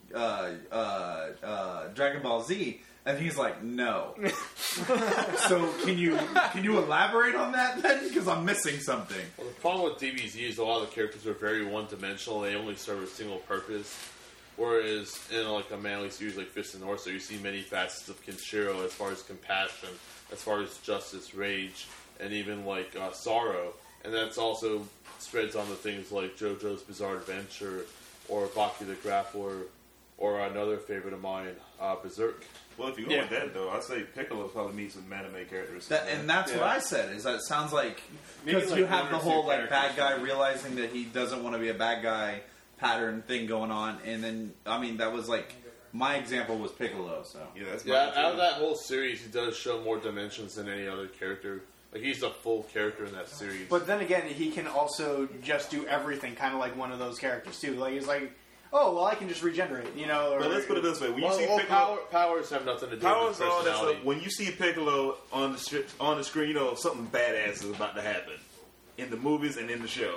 Dragon Ball Z." And he's like, "No." So can you elaborate on that then? Because I'm missing something. Well, the problem with DBZ is a lot of the characters are very one-dimensional. They only serve a single purpose. Whereas in like a manly series like Fist of the North Star, you see many facets of Kenshiro as far as compassion, as far as justice, rage, and even like sorrow. And that's also spreads on the things like JoJo's Bizarre Adventure or Baki the Grappler or another favorite of mine, Berserk. Well, if you go with that, though, I'd say Piccolo probably meets some anime characters. And that's what I said. Is that it sounds like Maybe because like you have one the or two whole like bad characters. guy realizing that he doesn't want to be a bad guy pattern thing going on, and then I mean that was like my example was Piccolo. So Yeah, that's Yeah, mine, out of too. that whole series, he does show more dimensions than any other character. Like he's a full character in that series. But then again, he can also just do everything, kind of like one of those characters too. Like he's like, oh well, I can just regenerate, Or, But let's put it this way: when you see well, Piccolo, powers have nothing to do powers with all that personality. stuff. When you see Piccolo on the screen, something badass is about to happen in the movies and in the show.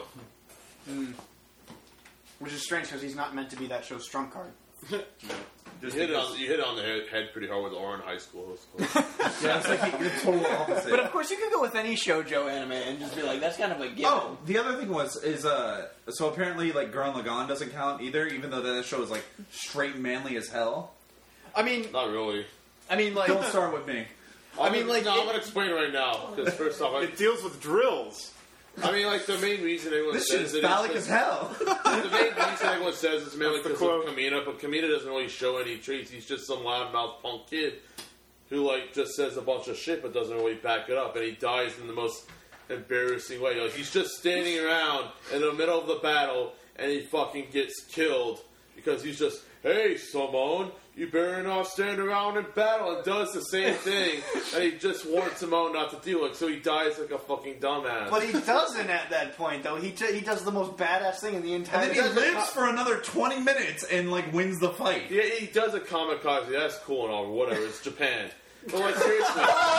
which is strange because he's not meant to be that show's trump card. You hit it on the head pretty hard with Oran High School. yeah, it's like the total opposite. But of course, you could go with any shoujo anime and just be like, that's kind of a given. Oh, the other thing is so apparently like Gurren Lagann doesn't count either, even though that show is like straight manly as hell. I mean, Not really. like, Don't start with me. I'm going to explain it right now. Because first off, It deals with drills. the main reason everyone This shit says is phallic as hell. the main reason everyone says it's mainly That's the because quote. of Kamina, but Kamina doesn't really show any traits. He's just some loudmouth punk kid who just says a bunch of shit but doesn't really back it up, and he dies in the most embarrassing way. He's just standing around in the middle of the battle, and he fucking gets killed because he's just, hey, Simone, you better not stand around in battle, and does the same thing that he just warned Simone not to do. So he dies like a fucking dumbass. But he doesn't at that point, though. He does the most badass thing in the entire. And then he lives for another 20 minutes and like wins the fight. Yeah, he does a kamikaze. That's cool and all, whatever. It's Japan. But seriously.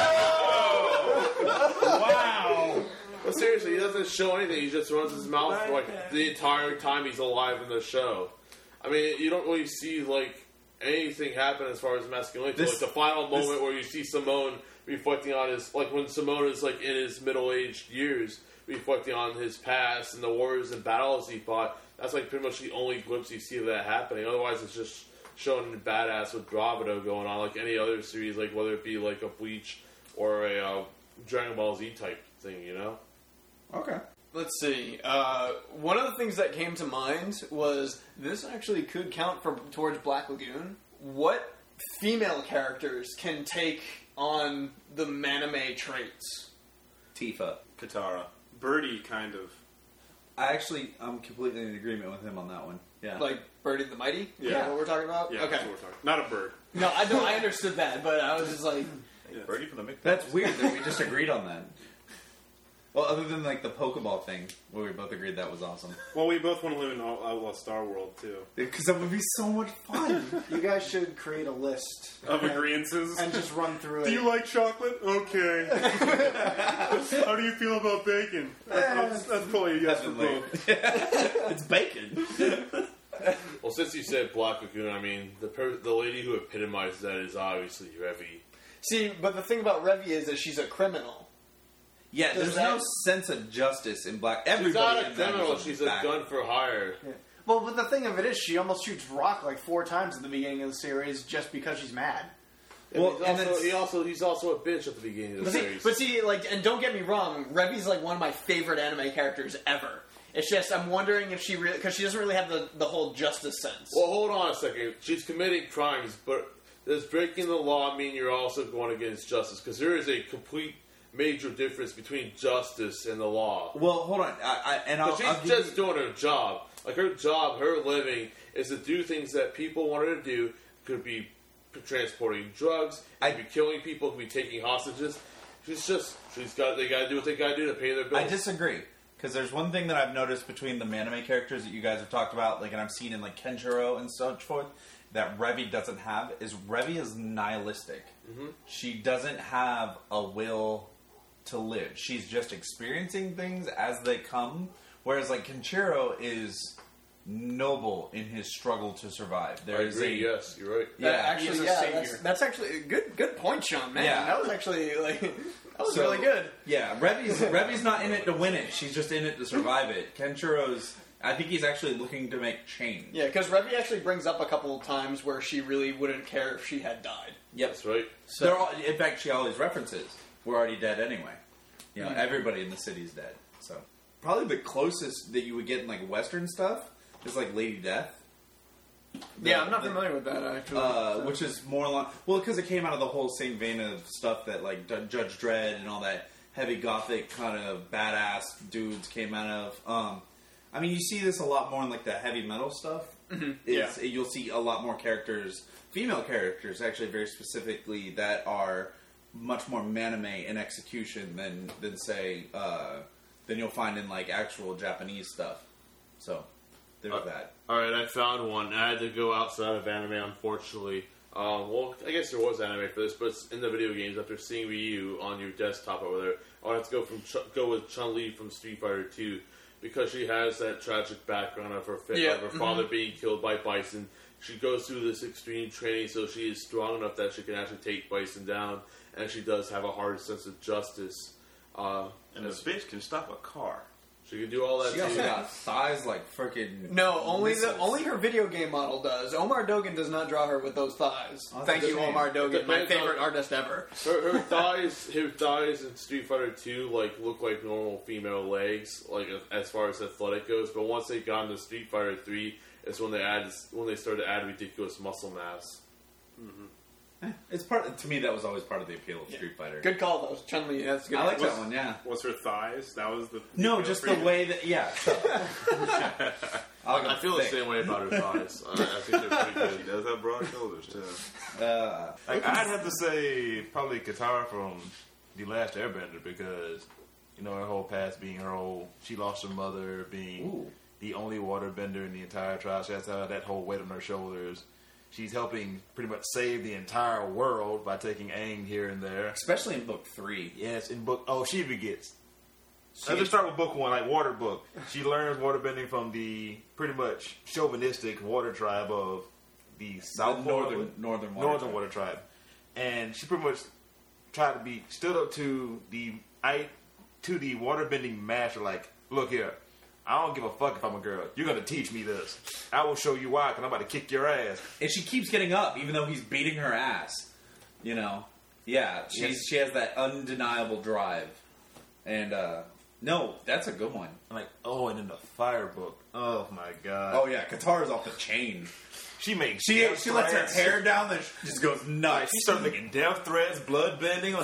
Wow. But seriously, he doesn't show anything. He just runs his mouth for the entire time he's alive in the show. I mean, you don't really see anything happen as far as masculinity. The final moment where you see Simone reflecting on his when Simone is in his middle-aged years, reflecting on his past and the wars and battles he fought. That's pretty much the only glimpse you see of that happening. Otherwise, it's just showing badass with bravado going on, like any other series, whether it be a Bleach or a Dragon Ball Z type thing, Okay. let's see. One of the things that came to mind was this actually could count towards Black Lagoon. What female characters can take on the maname traits? Tifa. Katara. Birdie, kind of. I'm completely in agreement with him on that one. Yeah. Like Birdie the Mighty? Yeah. Is that what we're talking about? Yeah, Okay. that's what we're talking. Not a bird. No, I know. I understood that, but I was just like, Birdie from the Mix. That's weird that we just agreed on that. Well, other than the Pokeball thing, where we both agreed that was awesome. Well, we both want to live in Outlaw Star World, too. Because that would be so much fun. You guys should create a list Of agreeances. and just run through it. Do you like chocolate? Okay. How do you feel about bacon? That's probably a yes for Definitely. both. It's bacon. Well, since you said Black Lagoon, I mean, the lady who epitomizes that is obviously Revy. see, but the thing about Revy is that she's a criminal. Yeah, Does there's that- no sense of justice in Black. She's Everybody not a in that criminal, is she's a back. gun for hire. Well, but the thing of it is, she almost shoots Rock 4 times at the beginning of the series just because she's mad. Well, he's also a bitch at the beginning of the series. But see, like, and don't get me wrong, Revi's like one of my favorite anime characters ever. It's just I'm wondering if she really, because she doesn't really have the whole justice sense. Well, hold on a second. She's committing crimes, but does breaking the law mean you're also going against justice? Because there is a complete major difference between justice and the law. Well, hold on. She's just doing her job. Like, her job, her living, is to do things that people want her to do. Could be transporting drugs, could be killing people, could be taking hostages. They got to do what they got to do to pay their bills. I disagree. Because there's one thing that I've noticed between the anime characters that you guys have talked about, like, and I've seen in, like, Kenjiro and so forth, that Revi doesn't have, is Revi is nihilistic. Mm-hmm. She doesn't have a will to live. She's just experiencing things as they come, whereas, like, Kenjiro is noble in his struggle to survive. Yes, you're right. That's actually a good point, Sean, man. Yeah. That was actually, like... That was really good. Yeah, Revi's not in it to win it. She's just in it to survive it. Kenjiro's... I think he's actually looking to make change. Yeah, because Revi actually brings up a couple of times where she really wouldn't care if she had died. Yep. That's right. So, in fact, she always references, we're already dead anyway. You know, everybody in the city's dead. So probably the closest that you would get in, like, Western stuff is, like, Lady Death. I'm not familiar with that, actually. Which is more along... Well, because it came out of the whole same vein of stuff that, like, Judge Dredd and all that heavy gothic kind of badass dudes came out of. I mean, you see this a lot more in, like, the heavy metal stuff. Mm-hmm. You'll see a lot more characters, female characters, actually, very specifically, that are much more manime in execution than say, than you'll find in, like, actual Japanese stuff. So... that. Alright, I found one. I had to go outside of anime, unfortunately. Well, I guess there was anime for this, but it's in the video games. After seeing Ryu on your desktop over there, I wanted to go with Chun-Li from Street Fighter 2, because she has that tragic background of her father being killed by Bison. She goes through this extreme training, so she is strong enough that she can actually take Bison down, and she does have a hard sense of justice. And this bitch can stop a car. She can do all that. She also got thighs like freaking. No, only her video game model does. Omar Dogan does not draw her with those thighs. Thank you, Omar Dogan, my favorite artist ever. Her thighs in Street Fighter 2 look like normal female legs, like as far as athletic goes. But once they got into Street Fighter 3, it's when they started to add ridiculous muscle mass. Mm-hmm. It's to me, that was always part of the appeal of Street Fighter. Good call, though. Chun-Li, that's good. I like that one, yeah. Was her thighs? That was the... No, just the way that... Yeah. I feel the same way about her thighs. I think they're pretty good. She does have broad shoulders, too. I'd have to say probably Katara from The Last Airbender, because, her whole past being she lost her mother, being the only waterbender in the entire tribe. She has to have that whole weight on her shoulders. She's helping pretty much save the entire world by taking Aang here and there. Especially in book 3. Yes, in book... Oh, she begets. Let's just start with book 1, like Water Book. She learns waterbending from the pretty much chauvinistic water tribe of the Northern Water Tribe. And she pretty much stood up to the waterbending master, like, look here. I don't give a fuck if I'm a girl. You're going to teach me this. I will show you why, because I'm about to kick your ass. And she keeps getting up, even though he's beating her ass. Yeah, she has that undeniable drive. And, no, that's a good one. I'm like, and in the Fire Book. Oh, my God. Oh, yeah, Katara's off the chain. She makes She lets her hair down, then she just goes nuts. She starts making death threats, blood bending.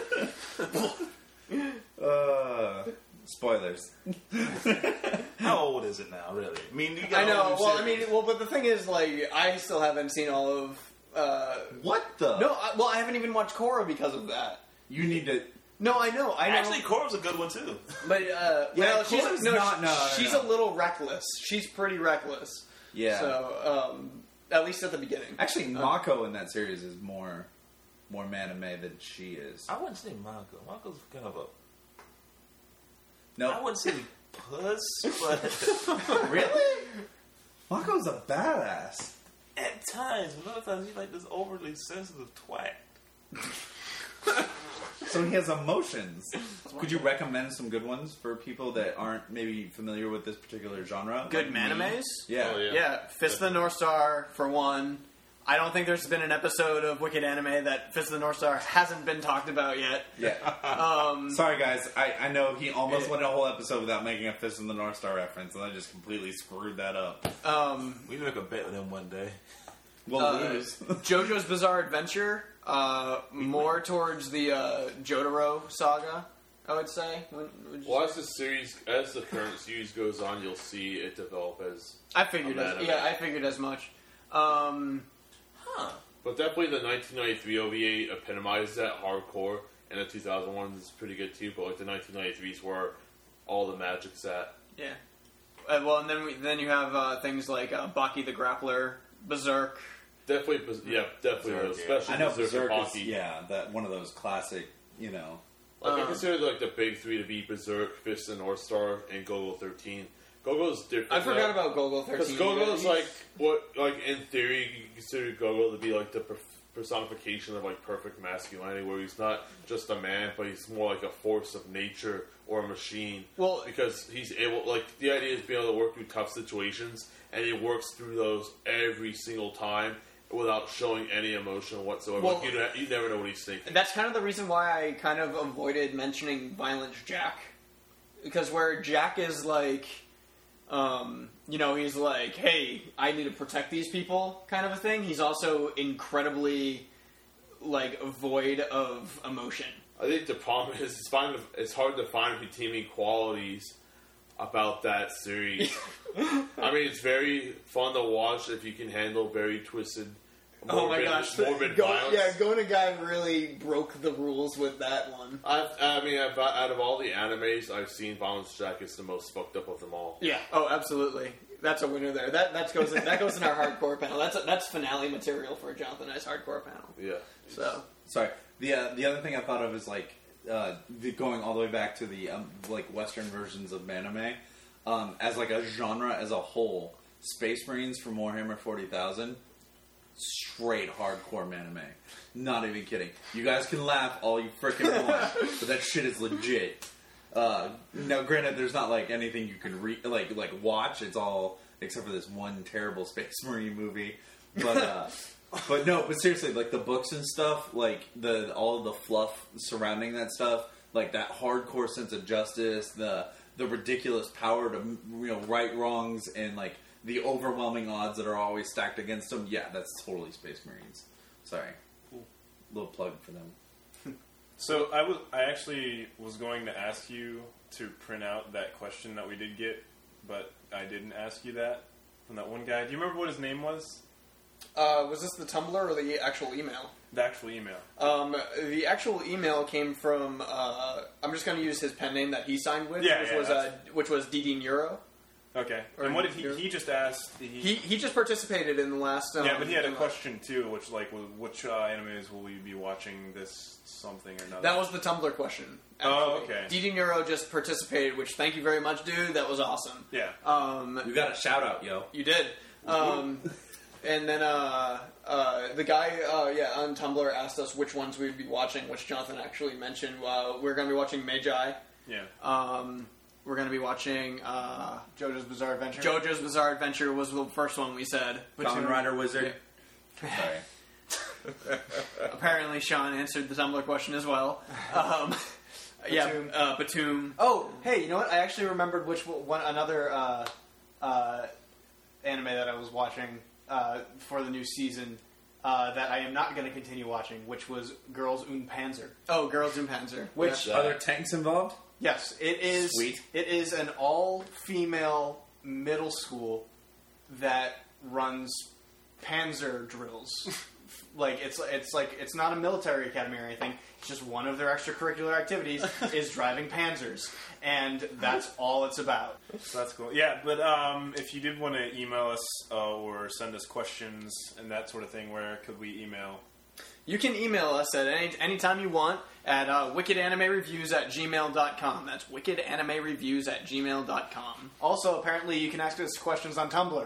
Spoilers. How old is it now, really? I mean, I know. But the thing is, I still haven't seen all of... What the? No, I haven't even watched Korra because of that. You need to... No, I know. Actually, Korra's a good one, too. But, she's a a little reckless. She's pretty reckless. Yeah. So, at least at the beginning. Actually, Mako in that series is more manime than she is. I wouldn't say Mako. Mako's kind of a... No, I wouldn't say puss, but... Really? Mako's a badass. At times, but other times he's like this overly sensitive twat. So he has emotions. Could you recommend some good ones for people that aren't maybe familiar with this particular genre? Good manimes? Yeah. Oh, yeah. Yeah, Fist of the North Star, for one. I don't think there's been an episode of Wicked Anime that Fist of the North Star hasn't been talked about yet. Yeah. Sorry, guys. I know he almost went a whole episode without making a Fist of the North Star reference, and I just completely screwed that up. We can make a bet with him one day. We'll lose. JoJo's Bizarre Adventure, more towards the Jotaro saga, I would say. Well, as the current series goes on, you'll see it develop as. I figured as much. But definitely the 1993 OVA epitomized that hardcore, and the 2001 is pretty good too. But like the 1993s where all the magic's at. Yeah. Well, and then you have things like Baki the Grappler, Berserk. Definitely, those. Especially I know Berserk and Berserk is, that one of those classic, Like I consider like the big three to be Berserk, Fist of the North Star, and Golgo 13. Golgo's different. I forgot about Golgo 13. Because Golgo's in theory, you consider Golgo to be like the personification of like perfect masculinity, where he's not just a man, but he's more like a force of nature or a machine. Well, because he's able, the idea is being able to work through tough situations, and he works through those every single time without showing any emotion whatsoever. Well, you never know what he's thinking. That's kind of the reason why I kind of avoided mentioning Violence Jack. Because where Jack is like, he's like, hey, I need to protect these people kind of a thing, he's also incredibly, void of emotion. I think the problem is it's hard to find redeeming qualities about that series. I mean, it's very fun to watch if you can handle very twisted, morbid violence. Yeah, Gona Guy really broke the rules with that one. Out of all the animes I've seen, Violence Jack is the most fucked up of them all. Yeah. Oh, absolutely. That's a winner there. That goes in our hardcore panel. That's finale material for Jonathan and I's hardcore panel. Yeah. So sorry. The other thing I thought of is going all the way back to the Western versions of anime, as a genre as a whole. Space Marines from Warhammer 40,000, straight hardcore anime. Not even kidding. You guys can laugh all you frickin' want, but that shit is legit. Now, granted, there's not anything you can watch. It's all except for this one terrible Space Marine movie, but. But seriously, the books and stuff, all of the fluff surrounding that stuff, that hardcore sense of justice, the ridiculous power to right wrongs, and the overwhelming odds that are always stacked against them. Yeah, that's totally Space Marines. Sorry, cool. Little plug for them. So I actually was going to ask you to print out that question that we did get, but I didn't ask you that from that one guy. Do you remember what his name was? Was this the Tumblr or the actual email? The actual email. The actual email came from. I'm just going to use his pen name that he signed with, which was DD Neuro. Okay. And what did he just asked? He just participated in the last. But he had a question too, which which animes will we be watching this something or another? That was the Tumblr question. Actually. Oh, okay. DD Neuro just participated, which thank you very much, dude. That was awesome. Yeah. You got a shout out, yo. You did. And then the guy on Tumblr asked us which ones we'd be watching, which Jonathan actually mentioned. We're going to be watching Magi. Yeah. We're going to be watching JoJo's Bizarre Adventure. JoJo's Bizarre Adventure was the first one we said. Kamen Rider Wizard. Yeah. Sorry. Apparently Sean answered the Tumblr question as well. Batum. Oh, hey, you know what? I actually remembered another anime that I was watching for the new season that I am not going to continue watching, which was Girls und Panzer. Oh, Girls und Panzer. Which are there tanks involved? Yes, it is. Sweet. It is an all-female middle school that runs Panzer drills. It's not a military academy or anything. It's just one of their extracurricular activities is driving Panzers, and that's all it's about. So that's cool. Yeah, but if you did want to email us or send us questions and that sort of thing, where could we email? you can email us at any time you want at wickedanimereviews@gmail.com. That's wickedanimereviews@gmail.com. Also, apparently, you can ask us questions on Tumblr.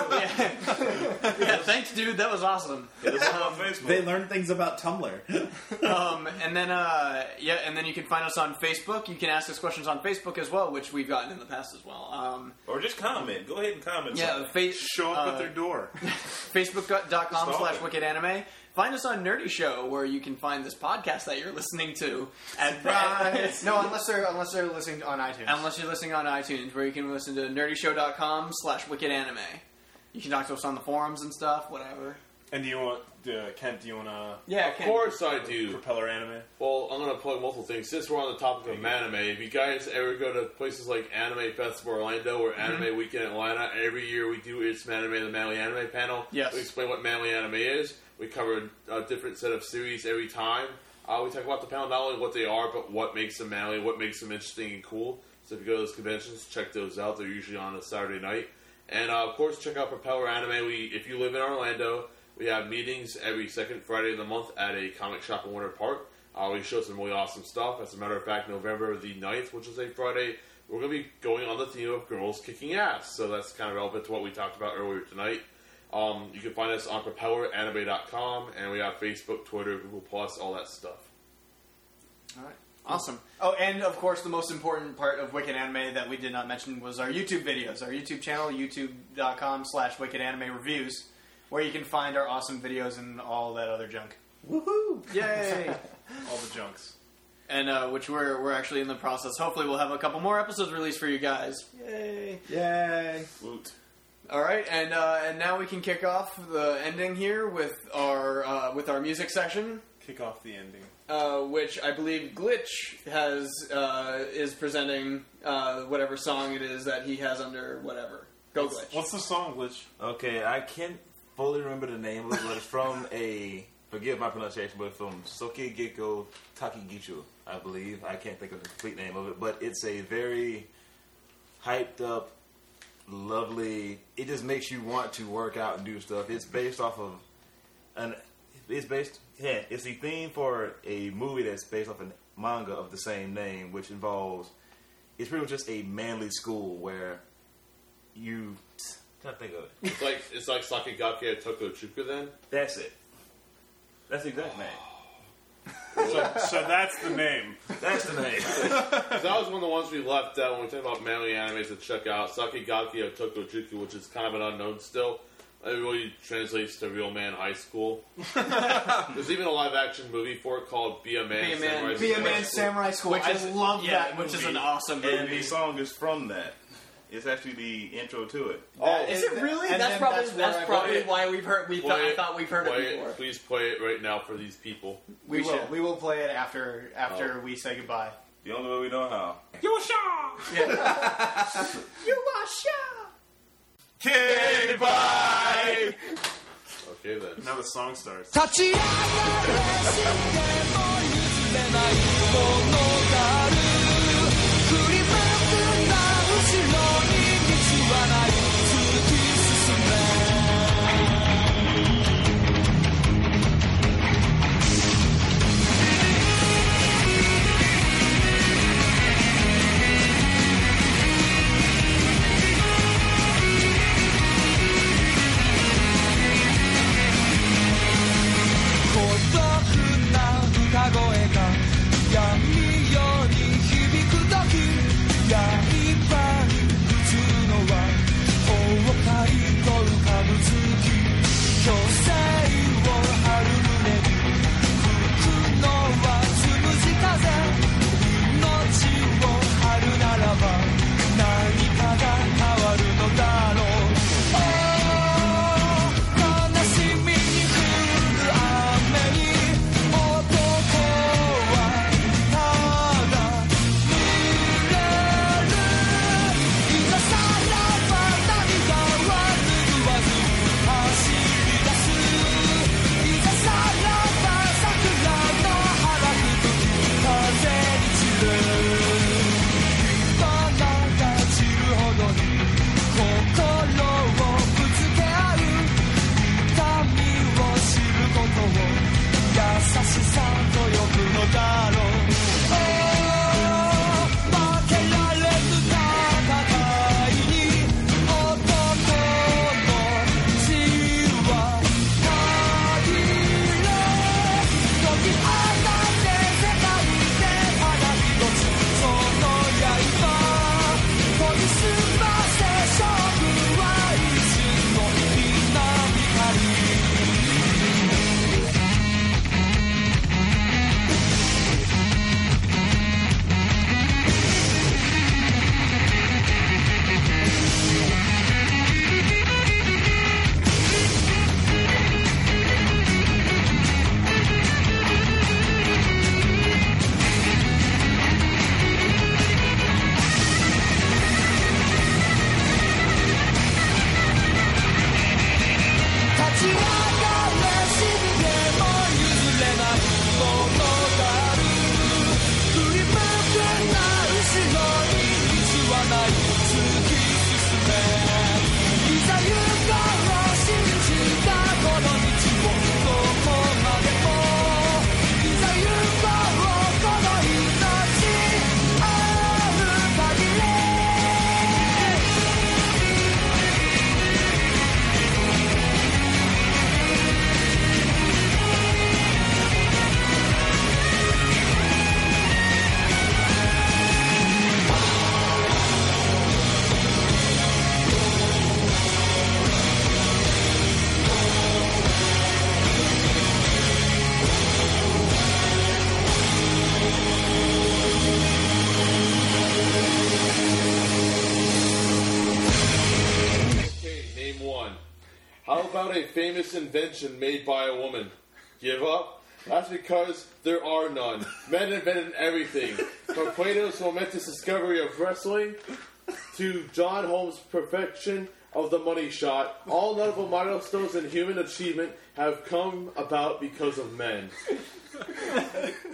Yeah, thanks, dude. That was awesome. They learn things about Tumblr. And then you can find us on Facebook. You can ask us questions on Facebook as well, which we've gotten in the past as well. Or just comment. Go ahead and comment. Yeah, Show up at their door. Facebook.com/wickedanime. Find us on Nerdy Show, where you can find this podcast that you're listening to. No, unless they're listening on iTunes. Unless you're listening on iTunes, where you can listen to nerdyshow.com/wickedanime. You can talk to us on the forums and stuff, whatever. And do you want, Kent, do you want to... Yeah, Of course I do. Propeller Anime? Well, I'm going to plug multiple things. Since we're on the topic of anime, if you guys ever go to places like Anime Festival Orlando or Anime Weekend Atlanta, every year we do It's Anime, the Manly Anime panel. Yes. We explain what Manly Anime is. We cover a different set of series every time. We talk about the panel, not only what they are, but what makes them manly, what makes them interesting and cool. So if you go to those conventions, check those out. They're usually on a Saturday night. And, of course, check out Propeller Anime. If you live in Orlando, we have meetings every second Friday of the month at a comic shop in Winter Park. We show some really awesome stuff. As a matter of fact, November the 9th, which is a Friday, we're going to be going on the theme of girls kicking ass. So that's kind of relevant to what we talked about earlier tonight. You can find us on propelleranime.com, and we have Facebook, Twitter, Google+, all that stuff. All right. Awesome. Oh, and of course, the most important part of Wicked Anime that we did not mention was our YouTube videos. Our YouTube channel, youtube.com/wickedanimereviews, where you can find our awesome videos and all that other junk. Woohoo! Yay! All the junks. And which we're actually in the process. Hopefully we'll have a couple more episodes released for you guys. Yay! Yay! Woot. All right, and now we can kick off the ending here with our music section. Kick off the ending. Which I believe Glitch is presenting whatever song it is that he has under whatever. Go Glitch. What's the song, Glitch? Okay, I can't fully remember the name of it, but it's from forgive my pronunciation, but it's from Sokigeko Takigicho, I believe. I can't think of the complete name of it, but it's a very hyped up, lovely, it just makes you want to work out and do stuff. It's based off of it's the theme for a movie that's based off a manga of the same name, which involves, it's pretty much just a manly school where you, can't think of it. It's like Sakigake Tokochuku then? That's it. That's the exact name. So that's the name. That's the name. That was one of the ones we left out when we talked about manly animes to check out. Sakigake Tokochuku, which is kind of an unknown still. It really translates to Real Man High School. There's even a live action movie for it called Be a Man Samurai School. Which I love that which movie. is an awesome movie. And the song is from that. It's actually the intro to it. Is it really? And That's probably why we've heard. I thought we've heard it before. Please play it right now for these people. We will. We will play it after we say goodbye. The only way we know how. Okay, bye! Okay then. Now the song starts. 立ち上がれしても譲れないものがある振り向くな後ろに道はない突き進め孤独な歌声が闇夜 How about a famous invention made by a woman? Give up? That's because there are none. Men invented everything. From Plato's momentous discovery of wrestling to John Holmes' perfection of the money shot, all notable milestones in human achievement have come about because of men.